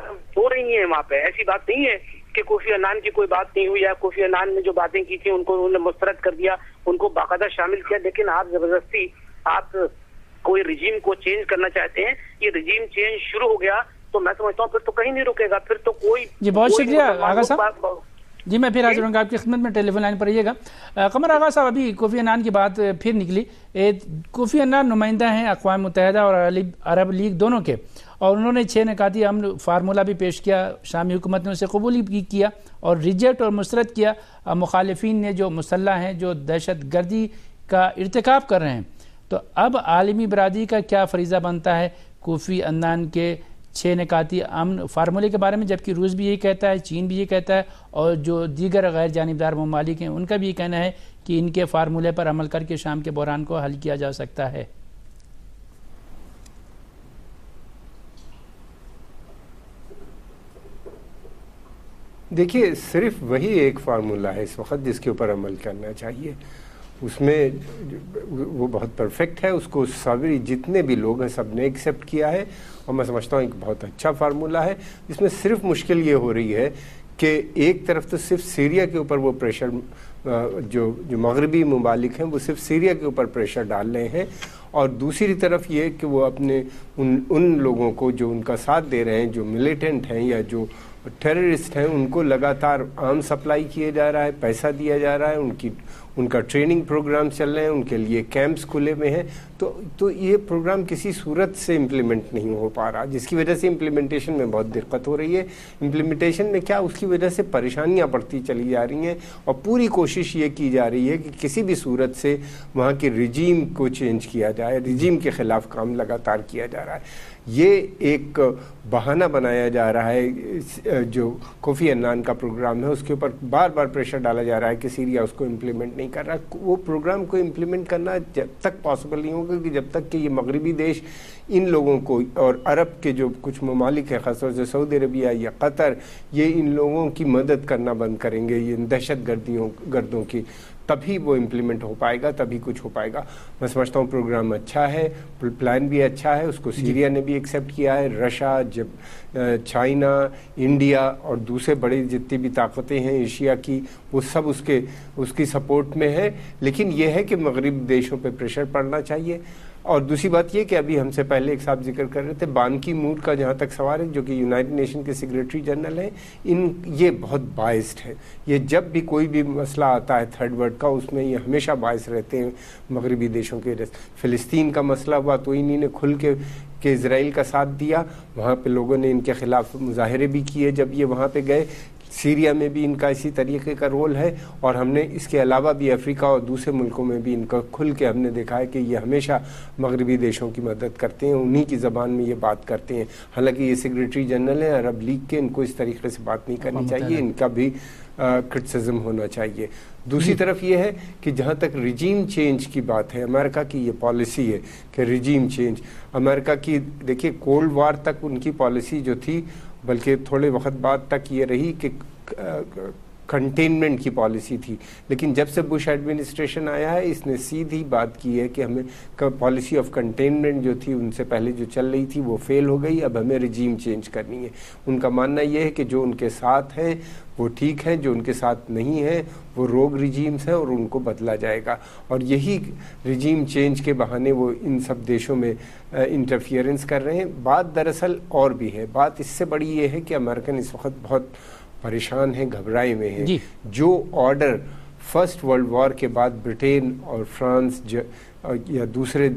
ہو رہی ہیں وہاں پہ۔ ایسی بات نہیں ہے کہ کوفی عنان کی کوئی بات نہیں ہوئی، یا کوفی عنان نے جو باتیں کی تھی ان کو انہوں نے مسترد کر دیا، ان کو باقاعدہ شامل کیا، لیکن آپ زبردستی آپ کوئی رجیم کو چینج کرنا چاہتے ہیں، یہ رجیم چینج شروع ہو گیا تو میں سمجھتا ہوں پھر تو کہیں نہیں رکے گا، پھر تو کوئی
جی بہت شکریہ آغا صاحب۔ جی میں پھر حاضر ہوں گا آپ کی خدمت میں، ٹیلی فون لائن پر رہیے گا۔ قمر آغا صاحب، ابھی کوفی عنان کی بات پھر نکلی، کوفی عنان نمائندہ ہیں اقوام متحدہ اور عرب لیگ دونوں کے، اور انہوں نے چھ نکاتی امن فارمولہ بھی پیش کیا، شامی حکومت نے اسے قبول بھی کیا اور ریجیکٹ اور مسترد کیا مخالفین نے جو مسلح ہیں، جو دہشت گردی کا ارتکاب کر رہے ہیں۔ تو اب عالمی برادری کا کیا فریضہ بنتا ہے کوفی عنان کے چھ نکاتی امن فارمولے کے بارے میں، جبکہ روس بھی یہی کہتا ہے، چین بھی یہ کہتا ہے، اور جو دیگر غیر جانبدار ممالک ہیں ان کا بھی یہ کہنا ہے کہ ان کے فارمولے پر عمل کر کے شام کے بحران کو حل کیا جا سکتا ہے۔
دیکھیے صرف وہی ایک فارمولہ ہے اس وقت جس کے اوپر عمل کرنا چاہیے، اس میں وہ بہت پرفیکٹ ہے، اس کو سبھی جتنے بھی لوگ ہیں سب نے ایکسیپٹ کیا ہے، اور میں سمجھتا ہوں ایک بہت اچھا فارمولہ ہے۔ اس میں صرف مشکل یہ ہو رہی ہے کہ ایک طرف تو صرف سیریا کے اوپر وہ پریشر جو جو مغربی ممالک ہیں وہ صرف سیریا کے اوپر پریشر ڈال رہے ہیں، اور دوسری طرف یہ کہ وہ اپنے ان ان لوگوں کو جو ان کا ساتھ دے رہے ہیں، جو ملیٹنٹ ہیں یا جو ٹیررسٹ ہیں، ان کو لگاتار آرم سپلائی کیے جا رہا ہے، پیسہ دیا جا رہا ہے، ان کی ان کا ٹریننگ پروگرام چل رہے ہیں، ان کے لیے کیمپس کھلے ہوئے ہیں، تو تو یہ پروگرام کسی صورت سے امپلیمنٹ نہیں ہو پا رہا، جس کی وجہ سے امپلیمنٹیشن میں بہت دقت ہو رہی ہے۔ امپلیمنٹیشن میں کیا، اس کی وجہ سے پریشانیاں بڑھتی چلی جا رہی ہیں، اور پوری کوشش یہ کی جا رہی ہے کہ کسی بھی صورت سے وہاں کے رجیم کو چینج کیا جائے، رجیم کے خلاف کام لگاتار کیا جا رہا ہے۔ یہ ایک بہانہ بنایا جا رہا ہے، جو کوفی عنان کا پروگرام ہے اس کے اوپر بار بار پریشر ڈالا جا رہا ہے کہ سیریا اس کو امپلیمنٹ نہیں کر رہا۔ وہ پروگرام کو امپلیمنٹ کرنا جب تک پاسبل نہیں ہوگا کہ جب تک کہ یہ مغربی دیش ان لوگوں کو، اور عرب کے جو کچھ ممالک ہیں خاص طور سے سعودی عربیہ یا قطر، یہ ان لوگوں کی مدد کرنا بند کریں گے، یہ دہشت گردیوں گردوں کی، تبھی وہ امپلیمنٹ ہو پائے گا، تبھی کچھ ہو پائے گا۔ میں سمجھتا ہوں پروگرام اچھا ہے، پلان بھی اچھا ہے، اس کو سیریا نے بھی ایکسیپٹ کیا ہے، رشیا، جب چائنا، انڈیا اور دوسرے بڑے جتنی بھی طاقتیں ہیں ایشیا کی، وہ سب اس کے اس کی سپورٹ میں ہے، لیکن یہ ہے کہ مغرب دیشوں پہ پریشر پڑنا چاہیے۔ اور دوسری بات یہ کہ ابھی ہم سے پہلے ایک صاحب ذکر کر رہے تھے بان کی مون کا، جہاں تک سوال ہے، جو کہ یونائٹڈ نیشن کے سیکریٹری جنرل ہیں، ان یہ بہت باعث ہے، یہ جب بھی کوئی بھی مسئلہ آتا ہے تھرڈ ورلڈ کا، اس میں یہ ہمیشہ باعث رہتے ہیں مغربی دیشوں کے۔ فلسطین کا مسئلہ ہوا تو انہی نے کھل کے کہ اسرائیل کا ساتھ دیا، وہاں پہ لوگوں نے ان کے خلاف مظاہرے بھی کیے جب یہ وہاں پہ گئے۔ سیریا میں بھی ان کا اسی طریقے کا رول ہے، اور ہم نے اس کے علاوہ بھی افریقہ اور دوسرے ملکوں میں بھی ان کا کھل کے ہم نے دیکھا ہے کہ یہ ہمیشہ مغربی دیشوں کی مدد کرتے ہیں، انہی کی زبان میں یہ بات کرتے ہیں۔ حالانکہ یہ سیکریٹری جنرل ہیں عرب لیگ کے، ان کو اس طریقے سے بات نہیں کرنی چاہیے، ان کا بھی کرٹیسزم ہونا چاہیے۔ دوسری طرف یہ ہے کہ جہاں تک رجیم چینج کی بات ہے، امریکہ کی یہ پالیسی ہے کہ رجیم چینج، امریکہ کی دیکھیے کولڈ وار تک ان کی پالیسی جو تھی، بلکہ تھوڑے وقت بعد تک یہ رہی کہ کنٹینمنٹ کی پالیسی تھی، لیکن جب سے بش ایڈمنسٹریشن آیا ہے اس نے سیدھی بات کی ہے کہ ہمیں پالیسی آف کنٹینمنٹ جو تھی ان سے پہلے جو چل رہی تھی وہ فیل ہو گئی، اب ہمیں رجیم چینج کرنی ہے۔ ان کا ماننا یہ ہے کہ جو ان کے ساتھ ہیں وہ ٹھیک ہیں، جو ان کے ساتھ نہیں ہیں وہ روگ رجیمز ہیں اور ان کو بدلا جائے گا، اور یہی رجیم چینج کے بہانے وہ ان سب دیشوں میں انٹرفیئرنس کر رہے ہیں۔ بات دراصل اور بھی ہے، بات اس سے بڑی یہ ہے کہ امریکن اس وقت بہت پریشان ہیں، گھبرائے ہوئے ہیں۔
جی۔
جو آرڈر فرسٹ ورلڈ وار کے بعد برٹین اور فرانس یا دوسرے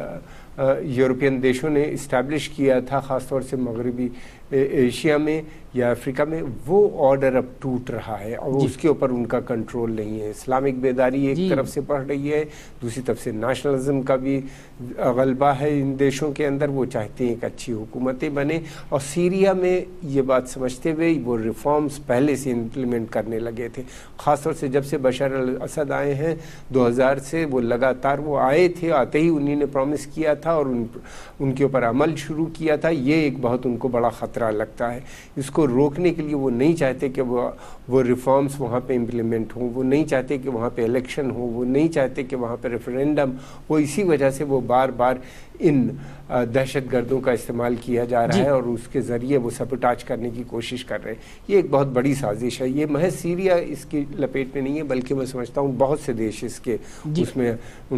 یورپین دیشوں نے اسٹیبلش کیا تھا، خاص طور سے مغربی ایشیا میں یا افریقہ میں، وہ آرڈر اب ٹوٹ رہا ہے اور
جی۔
اس کے اوپر ان کا کنٹرول نہیں ہے۔ اسلامک بیداری ایک
جی۔
طرف سے بڑھ رہی ہے، دوسری طرف سے نیشنلزم کا بھی غلبہ ہے ان دیشوں کے اندر، وہ چاہتے ہیں کہ اچھی حکومتیں بنے، اور سیریا میں یہ بات سمجھتے ہوئے وہ ریفارمز پہلے سے امپلیمنٹ کرنے لگے تھے، خاص طور سے جب سے بشار الاسد آئے ہیں دو ہزار سے، وہ لگاتار وہ آئے تھے، آتے ہی انہی نے پرومس کیا تھا اور ان ان کے اوپر عمل شروع کیا تھا۔ یہ ایک بہت ان کو بڑا خطرہ لگتا ہے، اس کو روکنے کے لیے وہ نہیں چاہتے کہ وہ وہ ریفارمز وہاں پہ امپلیمنٹ ہوں، وہ نہیں چاہتے کہ وہاں پہ الیکشن ہو، وہ نہیں چاہتے کہ وہاں پہ ریفرینڈم، وہ اسی وجہ سے وہ بار بار ان دہشت گردوں کا استعمال کیا جا رہا ہے اور اس کے ذریعے وہ سبوٹاج کرنے کی کوشش کر رہے ہیں۔ یہ ایک بہت بڑی سازش ہے، یہ محض سیریا اس کی لپیٹ میں نہیں ہے، بلکہ میں سمجھتا ہوں بہت سے دیش اس کے اس میں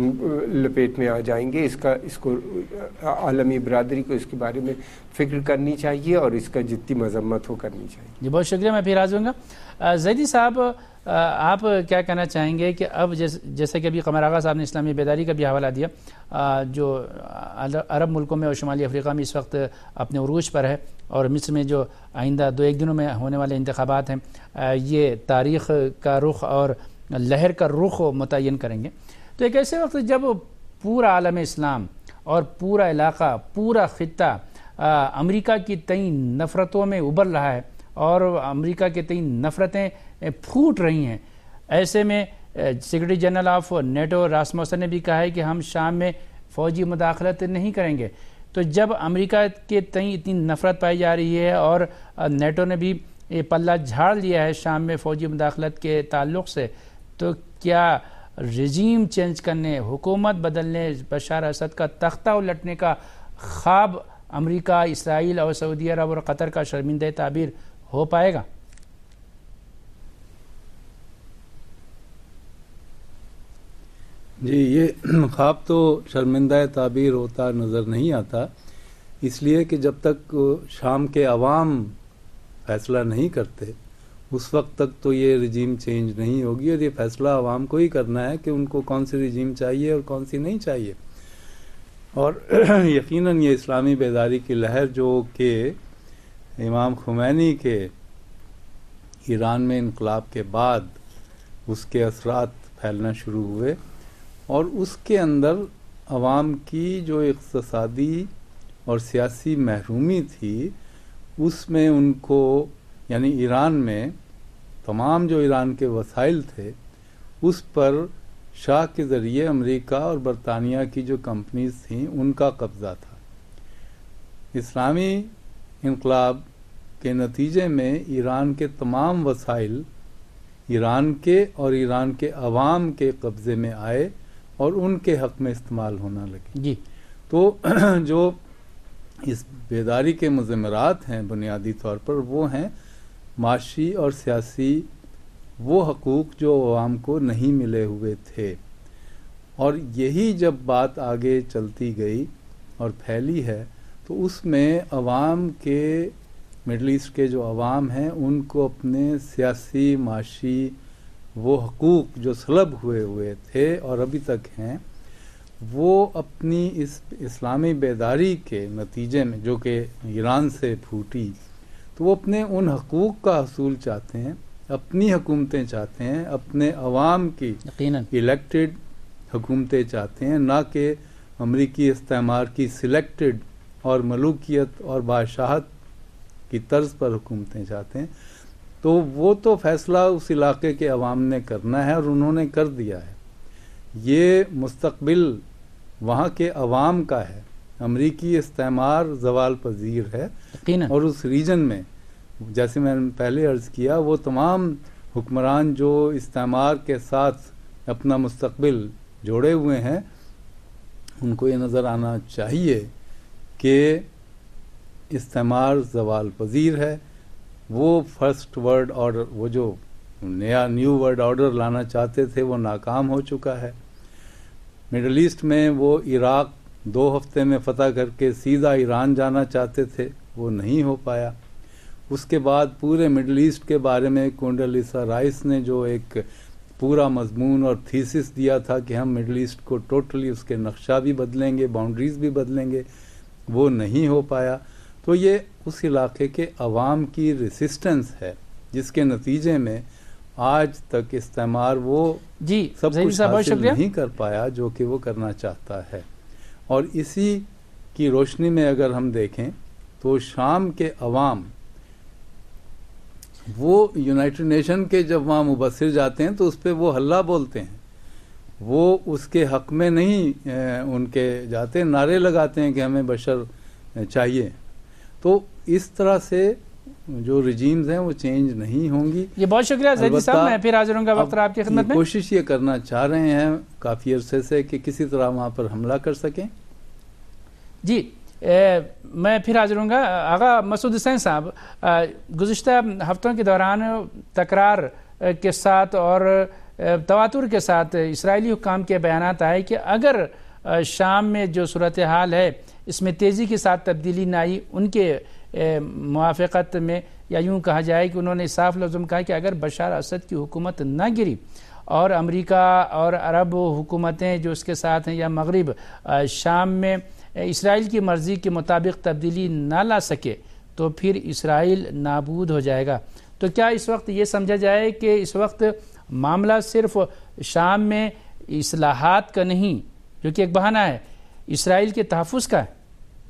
لپیٹ میں آ جائیں گے۔ اس کا اس کو عالمی برادری کو اس کے بارے میں فکر کرنی چاہیے اور اس کا جتنی مذمت ہو کرنی چاہیے۔
جی بہت شکریہ، میں پھر حاضر ہوں گا۔ زیدی صاحب، آپ کیا کہنا چاہیں گے کہ اب جیسے کہ ابھی قمر آغا صاحب نے اسلامی بیداری کا بھی حوالہ دیا، جو عرب ملکوں میں اور شمالی افریقہ میں اس وقت اپنے عروج پر ہے، اور مصر میں جو آئندہ دو ایک دنوں میں ہونے والے انتخابات ہیں یہ تاریخ کا رخ اور لہر کا رخ متعین کریں گے، تو ایک ایسے وقت جب پورا عالم اسلام اور پورا علاقہ، پورا خطہ امریکہ کی تئیں نفرتوں میں ابل رہا ہے اور امریکہ کے تئیں نفرتیں پھوٹ رہی ہیں، ایسے میں secretary general of NATO Rasmussen نے بھی کہا ہے کہ ہم شام میں فوجی مداخلت نہیں کریں گے، تو جب امریکہ کے تئیں اتنی نفرت پائی جا رہی ہے اور نیٹو نے بھی پلہ جھاڑ لیا ہے شام میں فوجی مداخلت کے تعلق سے، تو کیا رجیم چینج کرنے، حکومت بدلنے، بشار اسد کا تختہ الٹنے کا خواب امریکہ، اسرائیل اور سعودی عرب اور قطر کا شرمندہ تعبیر ہو پائے گا؟
جی یہ خواب تو شرمندہ تعبیر ہوتا نظر نہیں آتا، اس لیے کہ جب تک شام کے عوام فیصلہ نہیں کرتے اس وقت تک تو یہ رجیم چینج نہیں ہوگی، اور یہ فیصلہ عوام کو ہی کرنا ہے کہ ان کو کون سی رجیم چاہیے اور کون سی نہیں چاہیے۔ اور یقیناً یہ اسلامی بیداری کی لہر جو کہ امام خمینی کے ایران میں انقلاب کے بعد اس کے اثرات پھیلنا شروع ہوئے، اور اس کے اندر عوام کی جو اقتصادی اور سیاسی محرومی تھی اس میں ان کو، یعنی ایران میں تمام جو ایران کے وسائل تھے اس پر شاہ کے ذریعے امریکہ اور برطانیہ کی جو کمپنیز تھیں ان کا قبضہ تھا۔ اسلامی انقلاب کے نتیجے میں ایران کے تمام وسائل ایران کے اور ایران کے عوام کے قبضے میں آئے اور ان کے حق میں استعمال ہونا لگے۔
جی
تو جو اس بیداری کے مضمرات ہیں بنیادی طور پر وہ ہیں معاشی اور سیاسی وہ حقوق جو عوام کو نہیں ملے ہوئے تھے، اور یہی جب بات آگے چلتی گئی اور پھیلی ہے تو اس میں عوام کے، مڈل ایسٹ کے جو عوام ہیں ان کو اپنے سیاسی معاشی وہ حقوق جو سلب ہوئے ہوئے تھے اور ابھی تک ہیں، وہ اپنی اس اسلامی بیداری کے نتیجے میں جو کہ ایران سے پھوٹی، تو وہ اپنے ان حقوق کا حصول چاہتے ہیں، اپنی حکومتیں چاہتے ہیں، اپنے عوام کی الیکٹڈ حکومتیں چاہتے ہیں، نہ کہ امریکی استعمار کی سلیکٹڈ اور ملوکیت اور بادشاہت کی طرز پر حکومتیں چاہتے ہیں۔ تو وہ تو فیصلہ اس علاقے کے عوام نے کرنا ہے اور انہوں نے کر دیا ہے۔ یہ مستقبل وہاں کے عوام کا ہے۔ امریکی استعمار زوال پذیر ہے، اور اس ریجن میں جیسے میں نے پہلے عرض کیا وہ تمام حکمران جو استعمار کے ساتھ اپنا مستقبل جوڑے ہوئے ہیں ان کو یہ نظر آنا چاہیے کہ استعمار زوال پذیر ہے۔ وہ فرسٹ ورلڈ آرڈر، وہ جو نیا نیو ورلڈ آرڈر لانا چاہتے تھے وہ ناکام ہو چکا ہے۔ مڈل ایسٹ میں وہ عراق دو ہفتے میں فتح کر کے سیدھا ایران جانا چاہتے تھے، وہ نہیں ہو پایا۔ اس کے بعد پورے مڈل ایسٹ کے بارے میں کونڈلیسا رائس نے جو ایک پورا مضمون اور تھیسس دیا تھا کہ ہم مڈل ایسٹ کو ٹوٹلی اس کے نقشہ بھی بدلیں گے، باؤنڈریز بھی بدلیں گے، وہ نہیں ہو پایا۔ تو یہ اس علاقے کے عوام کی ریسسٹنس ہے جس کے نتیجے میں آج تک استعمار وہ
جی
سب کچھ حاصل نہیں کر پایا جو کہ وہ کرنا چاہتا ہے۔ اور اسی کی روشنی میں اگر ہم دیکھیں تو شام کے عوام وہ یونائٹڈ نیشن کے جب وہاں مبصر جاتے ہیں تو اس پہ وہ ہلہ بولتے ہیں، وہ اس کے حق میں نہیں ان کے جاتے، نعرے لگاتے ہیں کہ ہمیں بشر چاہیے۔ تو اس طرح سے جو رجیمز ہیں وہ چینج نہیں ہوں گی۔
یہ بہت شکریہ زیدی صاحب، میں پھر حاضر ہوں گا وقت آپ کی خدمت میں۔
کوشش یہ کرنا چاہ رہے ہیں کافی عرصے سے کہ کسی طرح وہاں پر حملہ کر سکیں۔
جی میں پھر حاضر ہوں گا۔ آغا مسعود حسین صاحب، گزشتہ ہفتوں کے دوران تکرار کے ساتھ اور تواتر کے ساتھ اسرائیلی حکام کے بیانات آئے کہ اگر شام میں جو صورتحال ہے اس میں تیزی کے ساتھ تبدیلی نہ آئی، ان کے موافقت میں، یا یوں کہا جائے کہ انہوں نے صاف لفظوں میں کہا کہ اگر بشار اسد کی حکومت نہ گری اور امریکہ اور عرب حکومتیں جو اس کے ساتھ ہیں یا مغرب شام میں اسرائیل کی مرضی کے مطابق تبدیلی نہ لا سکے تو پھر اسرائیل نابود ہو جائے گا۔ تو کیا اس وقت یہ سمجھا جائے کہ اس وقت معاملہ صرف شام میں اصلاحات کا نہیں، جو کہ ایک بہانہ ہے، اسرائیل کے تحفظ کا ہے؟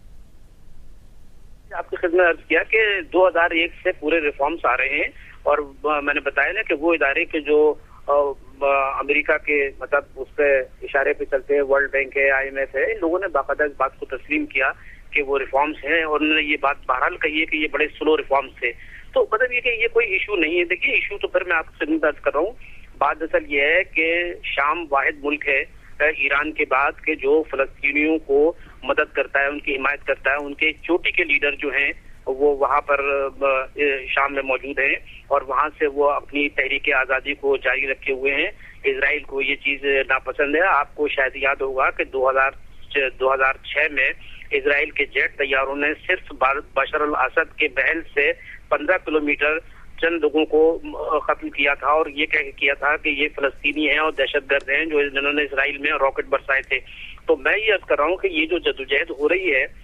آپ کی خدمت عرض کیا کہ دو ہزار ایک سے پورے ریفارمز آ رہے ہیں، اور میں نے بتایا نا کہ وہ ادارے کے جو امریکہ کے مطلب اس پہ اشارے پہ چلتے ہیں، ورلڈ بینک ہے، آئی ایم ایف ہے، ان لوگوں نے باقاعدہ اس بات کو تسلیم کیا کہ وہ ریفارمز ہیں، اور انہوں نے یہ بات بہرحال کہی ہے کہ یہ بڑے سلو ریفارمز تھے۔ تو مطلب یہ کہ یہ کوئی ایشو نہیں ہے۔ دیکھیے ایشو تو پھر میں آپ سے خدمت عرض کر رہا ہوں، بات اصل یہ ہے کہ شام واحد ملک ہے ایران کے بعد کہ جو فلسطینیوں کو مدد کرتا ہے، ان کی حمایت کرتا ہے۔ ان کے چوٹی کے لیڈر جو ہیں وہ وہاں پر شام میں موجود ہیں، اور وہاں سے وہ اپنی تحریک آزادی کو جاری رکھے ہوئے ہیں۔ اسرائیل کو یہ چیز ناپسند ہے. آپ کو شاید یاد ہوگا کہ دو ہزار دو ہزار چھ میں اسرائیل کے جیٹ طیاروں نے صرف بشار الاسد کے محل سے پندرہ کلومیٹر چند لوگوں کو قتل کیا تھا اور یہ کہہ کیا تھا کہ یہ فلسطینی ہیں اور دہشت گرد ہیں جو جنہوں نے اسرائیل میں راکٹ برسائے تھے. تو میں یہ عرض کر رہا ہوں کہ یہ جو جدوجہد ہو رہی ہے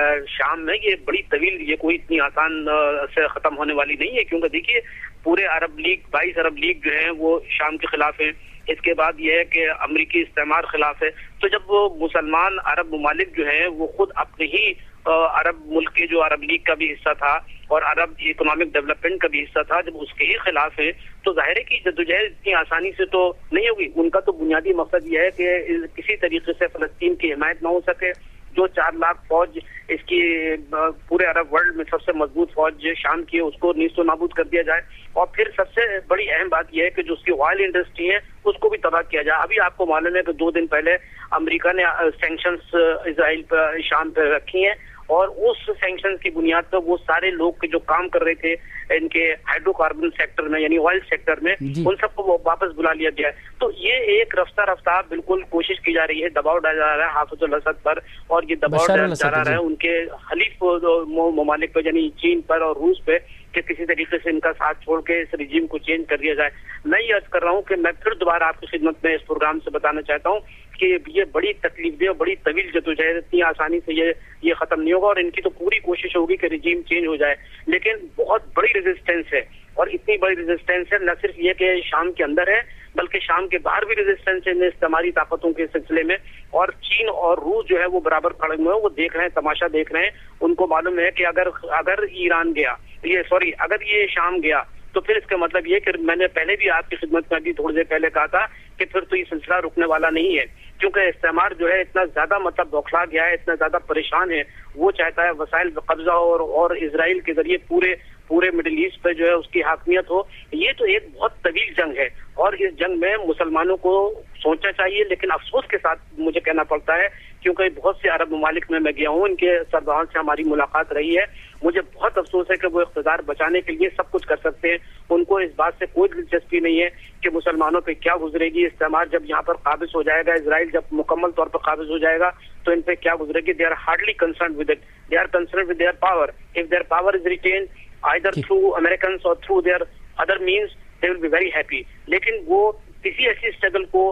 شام میں یہ بڑی طویل، یہ کوئی اتنی آسان سے ختم ہونے والی نہیں ہے، کیونکہ دیکھیے پورے عرب لیگ بائیس عرب لیگ جو ہیں وہ شام کے خلاف ہیں. اس کے بعد یہ ہے کہ امریکی استعمار خلاف ہے. تو جب وہ مسلمان عرب ممالک جو ہیں وہ خود اپنے ہی عرب ملک کے جو عرب لیگ کا بھی حصہ تھا اور عرب اکنامک ڈیولپمنٹ کا بھی حصہ تھا، جب اس کے ہی خلاف ہے تو ظاہر ہے کہ جدوجہد اتنی آسانی سے تو نہیں ہوگی. ان کا تو بنیادی مقصد یہ ہے کہ کسی طریقے سے فلسطین کی حمایت نہ ہو سکے. جو چار لاکھ فوج اس کی پورے عرب ورلڈ میں سب سے مضبوط فوج شام کی ہے اس کو نیست و نابود کر دیا جائے، اور پھر سب سے بڑی اہم بات یہ ہے کہ جو اس کی آئل انڈسٹری ہے اس کو بھی تباہ کیا جائے. ابھی آپ کو معلوم ہے کہ دو دن پہلے امریکہ نے سینکشنز اسرائیل پر شام پہ رکھی ہیں اور اس سینکشنز کی بنیاد پر وہ سارے لوگ جو کام کر رہے تھے ان کے ہائیڈرو کاربن سیکٹر میں یعنی آئل سیکٹر میں جی. ان سب کو واپس بلا لیا گیا ہے. تو یہ ایک رفتہ رفتہ بالکل کوشش کی جا رہی ہے، دباؤ ڈالا جا رہا ہے حافظ الاسد پر، اور یہ دباؤ ڈالا جا رہا ہے ان کے حلیف ممالک پہ یعنی چین پر اور روس پہ کہ کسی طریقے سے ان کا ساتھ چھوڑ کے اس رجیم کو چینج کر دیا جائے. میں یہ عرض کر رہا ہوں کہ میں پھر دوبارہ آپ کی خدمت میں اس پروگرام سے بتانا چاہتا ہوں کہ یہ بڑی تکلیف دہ اور بڑی طویل جدوجہد، اتنی آسانی سے یہ یہ ختم نہیں ہوگا، اور ان کی تو پوری کوشش ہوگی کہ رجیم چینج ہو جائے. لیکن بہت بڑی ریزسٹنس ہے، اور اتنی بڑی ریزسٹنس ہے نہ صرف یہ کہ شام کے اندر ہے بلکہ شام کے باہر بھی ریزسٹنس ہے استعماری طاقتوں کے سلسلے میں. اور چین اور روس جو ہے وہ برابر کھڑے ہوئے ہیں، وہ دیکھ رہے ہیں، تماشا دیکھ رہے ہیں. ان کو معلوم ہے کہ اگر اگر ایران گیا یہ سوری اگر یہ شام گیا تو پھر اس کا مطلب یہ کہ میں نے پہلے بھی آپ کی خدمت میں بھی تھوڑی دیر پہلے کہا تھا کہ پھر تو یہ سلسلہ رکنے والا نہیں ہے، کیونکہ استعمار جو ہے اتنا زیادہ مطلب بوکھلا گیا ہے، اتنا زیادہ پریشان ہے. وہ چاہتا ہے وسائل قبضہ اور اور اسرائیل کے ذریعے پورے پورے مڈل ایسٹ پہ جو ہے اس کی حاکمیت ہو. یہ تو ایک بہت طویل جنگ ہے اور اس جنگ میں مسلمانوں کو سوچنا چاہیے. لیکن افسوس کے ساتھ مجھے کہنا پڑتا ہے کیونکہ بہت سے عرب ممالک میں میں گیا ہوں، ان کے سربراہان سے ہماری ملاقات رہی ہے، مجھے بہت افسوس ہے کہ وہ اقتدار بچانے کے لیے سب کچھ کر سکتے ہیں. ان کو اس بات سے کوئی دلچسپی نہیں ہے کہ مسلمانوں پہ کیا گزرے گی. استعمار جب یہاں پر قابض ہو جائے گا، اسرائیل جب مکمل طور پر قابض ہو جائے گا تو ان پہ کیا گزرے گی. They are hardly concerned with it, they are concerned with their power. If their power is retained either through Americans or through their other means, they will be very happy. لیکن وہ کسی ایسی اسٹرگل کو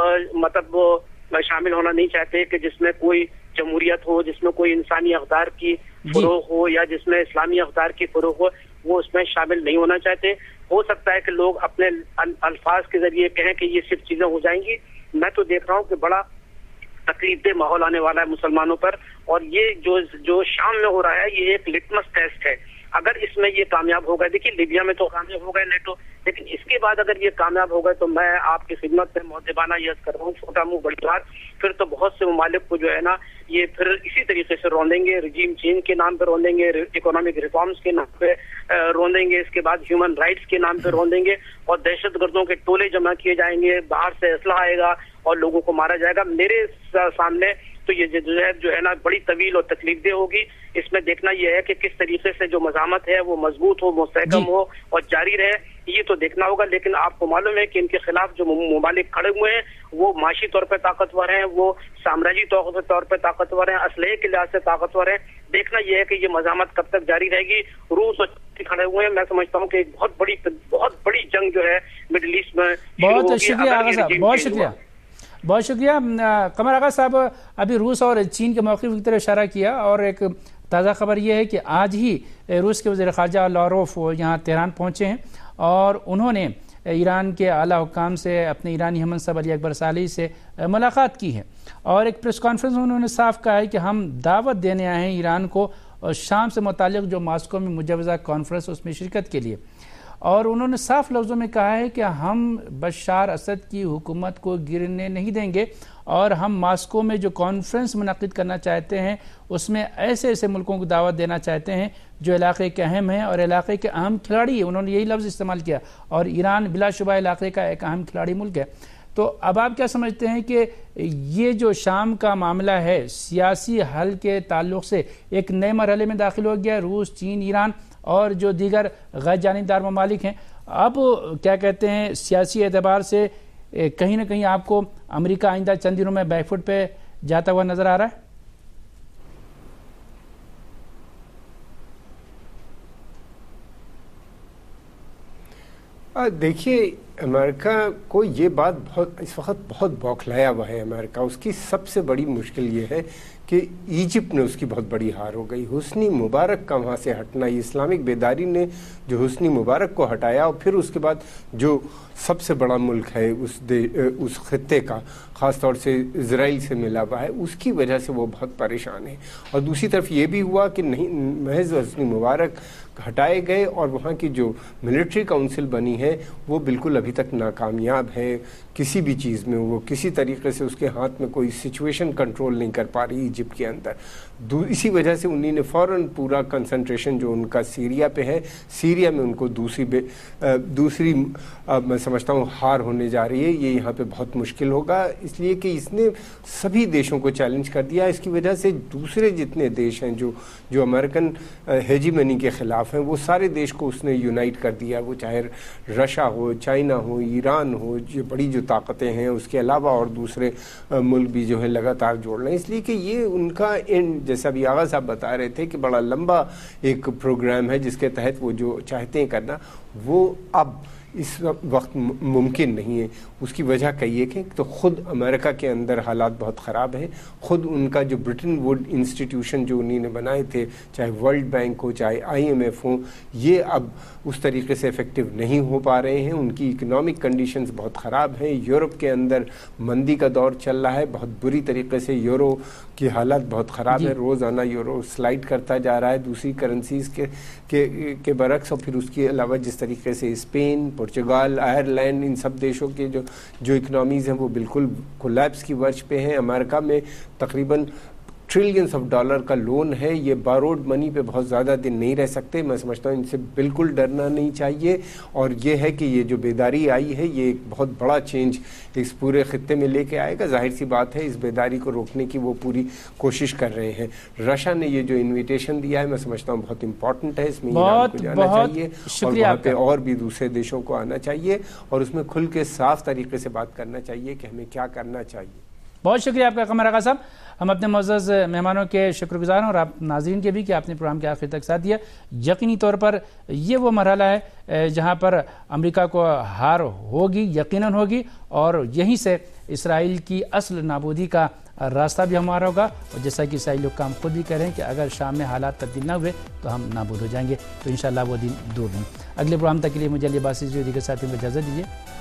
مطلب شامل ہونا نہیں چاہتے کہ جس میں کوئی جمہوریت ہو، جس میں کوئی انسانی اقدار کی فروغ ہو یا جس میں اسلامی اقدار کی فروغ ہو. وہ اس میں شامل نہیں ہونا چاہتے. ہو سکتا ہے کہ لوگ اپنے الفاظ کے ذریعے کہیں کہ یہ صرف چیزیں ہو جائیں گی. میں تو دیکھ رہا ہوں کہ بڑا تکلیف دہ ماحول آنے والا ہے مسلمانوں پر، اور یہ جو جو شام میں ہو رہا ہے یہ ایک لٹمس ٹیسٹ ہے. اگر اس میں یہ کامیاب ہوگا، دیکھیے لیبیا میں تو کامیاب ہو گئے نیٹو، لیکن اس کے بعد اگر یہ کامیاب ہوگا تو میں آپ کی خدمت میں مؤدبانہ یہ کر رہا ہوں، چھوٹا منہ بڑی بات، پھر تو بہت سے ممالک کو جو ہے نا یہ پھر اسی طریقے سے روندیں گے، رجیم چینج کے نام پہ روندیں گے، اکنامک ریفارمز کے نام پہ روندیں گے، اس کے بعد ہیومن رائٹس کے نام پہ روندیں گے، اور دہشت گردوں کے ٹولے جمع کیے جائیں گے، باہر سے اسلحہ آئے گا اور لوگوں کو مارا جائے گا. میرے سامنے تو یہ جدوجہد جو ہے نا بڑی طویل اور تکلیف دہ ہوگی. اس میں دیکھنا یہ ہے کہ کس طریقے سے جو مزاحمت ہے وہ مضبوط ہو، مستحکم ہو اور جاری رہے، یہ تو دیکھنا ہوگا. لیکن آپ کو معلوم ہے کہ ان کے خلاف جو ممالک کھڑے ہوئے ہیں وہ معاشی طور پہ طاقتور ہیں، وہ سامراجی طور پہ طاقتور ہیں، اسلحے کے لحاظ سے طاقتور ہیں. دیکھنا یہ ہے کہ یہ مزاحمت کب تک جاری رہے گی. روس اور کھڑے ہوئے ہیں. میں سمجھتا ہوں کہ ایک بہت بڑی بہت بڑی جنگ جو ہے مڈل ایسٹ میں.
بہت شکریہ آغا صاحب، بہت شکریہ بہت شکریہ قمر آغا صاحب. ابھی روس اور چین کے موقف کی طرف اشارہ کیا، اور ایک تازہ خبر یہ ہے کہ آج ہی روس کے وزیر خارجہ لاروف یہاں تہران پہنچے ہیں، اور انہوں نے ایران کے اعلیٰ حکام سے، اپنے ایرانی ہم منصب علی اکبر صالح سے ملاقات کی ہے، اور ایک پریس کانفرنس میں انہوں نے صاف کہا ہے کہ ہم دعوت دینے آئے ہیں ایران کو شام سے متعلق جو ماسکو میں مجوزہ کانفرنس اس میں شرکت کے لیے. اور انہوں نے صاف لفظوں میں کہا ہے کہ ہم بشار اسد کی حکومت کو گرنے نہیں دیں گے، اور ہم ماسکو میں جو کانفرنس منعقد کرنا چاہتے ہیں اس میں ایسے ایسے ملکوں کو دعوت دینا چاہتے ہیں جو علاقے کے اہم ہیں اور علاقے کے اہم کھلاڑی ہیں. انہوں نے یہی لفظ استعمال کیا، اور ایران بلا شبہ علاقے کا ایک اہم کھلاڑی ملک ہے. تو اب آپ کیا سمجھتے ہیں کہ یہ جو شام کا معاملہ ہے سیاسی حل کے تعلق سے ایک نئے مرحلے میں داخل ہو گیا؟ روس، چین، ایران اور جو دیگر غیر جانبدار ممالک ہیں اب کیا کہتے ہیں سیاسی اعتبار سے کہیں نہ کہیں آپ کو امریکہ آئندہ چند دنوں میں بیک فٹ پہ جاتا ہوا نظر آ رہا ہے؟
دیکھیے امریکہ کو یہ بات بہت اس وقت بہت بوکھلایا ہوا ہے امریکہ. اس کی سب سے بڑی مشکل یہ ہے کہ ایجپٹ نے اس کی بہت بڑی ہار ہو گئی. حسنی مبارک کا وہاں سے ہٹنا, یہ اسلامک بیداری نے جو حسنی مبارک کو ہٹایا اور پھر اس کے بعد جو سب سے بڑا ملک ہے اس دے اس خطے کا, خاص طور سے اسرائیل سے ملا ہوا ہے, اس کی وجہ سے وہ بہت پریشان ہے. اور دوسری طرف یہ بھی ہوا کہ نہیں محض حسنی مبارک ہٹائے گئے اور وہاں کی جو ملٹری کونسل بنی ہے وہ بالکل ابھی تک ناکامیاب ہے کسی بھی چیز میں. وہ کسی طریقے سے اس کے ہاتھ میں کوئی سچویشن کنٹرول نہیں کر پا رہی ایجپٹ کے اندر. اسی وجہ سے انہی نے فوراً پورا کنسنٹریشن جو ان کا سیریا پہ ہے, سیریا میں ان کو دوسری بے دوسری میں سمجھتا ہوں ہار ہونے جا رہی ہے. یہ یہاں پہ بہت مشکل ہوگا اس لیے کہ اس نے سبھی دیشوں کو چیلنج کر دیا. اس کی وجہ سے دوسرے جتنے دیش ہیں جو جو امریکن ہیجیمنی کے خلاف ہیں وہ سارے دیش کو اس نے یونائٹ کر دیا. وہ چاہے رشیا ہو, چائنا ہو, ایران ہو, یہ بڑی جو طاقتیں ہیں, اس کے علاوہ اور دوسرے ملک بھی جو ہے لگاتار جوڑ رہے ہیں. اس لیے کہ یہ ان کا اینڈ, جیسا بھی آغا صاحب بتا رہے تھے کہ بڑا لمبا ایک پروگرام ہے جس کے تحت وہ جو چاہتے ہیں کرنا وہ اب اس وقت ممکن نہیں ہے. اس کی وجہ کئی ہے کہ تو خود امریکہ کے اندر حالات بہت خراب ہیں. خود ان کا جو برٹن ووڈ انسٹیٹیوشن جو انہی نے بنائے تھے, چاہے ورلڈ بینک ہو چاہے آئی ایم ایف ہو, یہ اب اس طریقے سے افیکٹو نہیں ہو پا رہے ہیں. ان کی اکنامک کنڈیشنز بہت خراب ہیں. یورپ کے اندر مندی کا دور چل رہا ہے بہت بری طریقے سے. یورو کی حالت بہت خراب ہے, روزانہ یورو سلائڈ کرتا جا رہا ہے دوسری کرنسیز کے کے کے برعکس. اور پھر اس کے علاوہ جس طریقے سے اسپین, پرتگال, آئرلینڈ, ان سب دیشوں کے جو جو اکنامیز ہیں وہ بالکل کولیپس کی ورش پہ ہیں. امریکہ میں تقریباً ٹریلینز آف ڈالر کا لون ہے. یہ باروڈ منی پہ بہت زیادہ دن نہیں رہ سکتے. میں سمجھتا ہوں ان سے بالکل ڈرنا نہیں چاہیے. اور یہ ہے کہ یہ جو بیداری آئی ہے یہ ایک بہت بڑا چینج اس پورے خطے میں لے کے آئے گا. ظاہر سی بات ہے اس بیداری کو روکنے کی وہ پوری کوشش کر رہے ہیں. رشیا نے یہ جو انویٹیشن دیا ہے میں سمجھتا ہوں بہت امپورٹنٹ ہے. اس میں ایران کو جانا چاہیے اور وہاں پہ اور بھی دوسرے دیشوں کو آنا چاہیے اور اس میں کھل کے صاف طریقے سے بات کرنا چاہیے کہ ہمیں کیا کرنا چاہیے.
بہت شکریہ آپ کا قمر آغا صاحب. ہم اپنے معزز مہمانوں کے شکر گزار ہیں اور آپ ناظرین کے بھی کہ آپ نے پروگرام کے آخر تک ساتھ دیا. یقینی طور پر یہ وہ مرحلہ ہے جہاں پر امریکہ کو ہار ہوگی, یقیناً ہوگی, اور یہیں سے اسرائیل کی اصل نابودی کا راستہ بھی ہمارا ہوگا. اور جیسا کہ اسرائیل لوگ کام خود بھی کہہ رہے ہیں کہ اگر شام میں حالات تبدیل نہ ہوئے تو ہم نابود ہو جائیں گے. تو انشاءاللہ وہ دن دور نہیں. اگلے پروگرام تک کے لیے مجھے علی عباسی کے ساتھ میں اجازت دیجیے.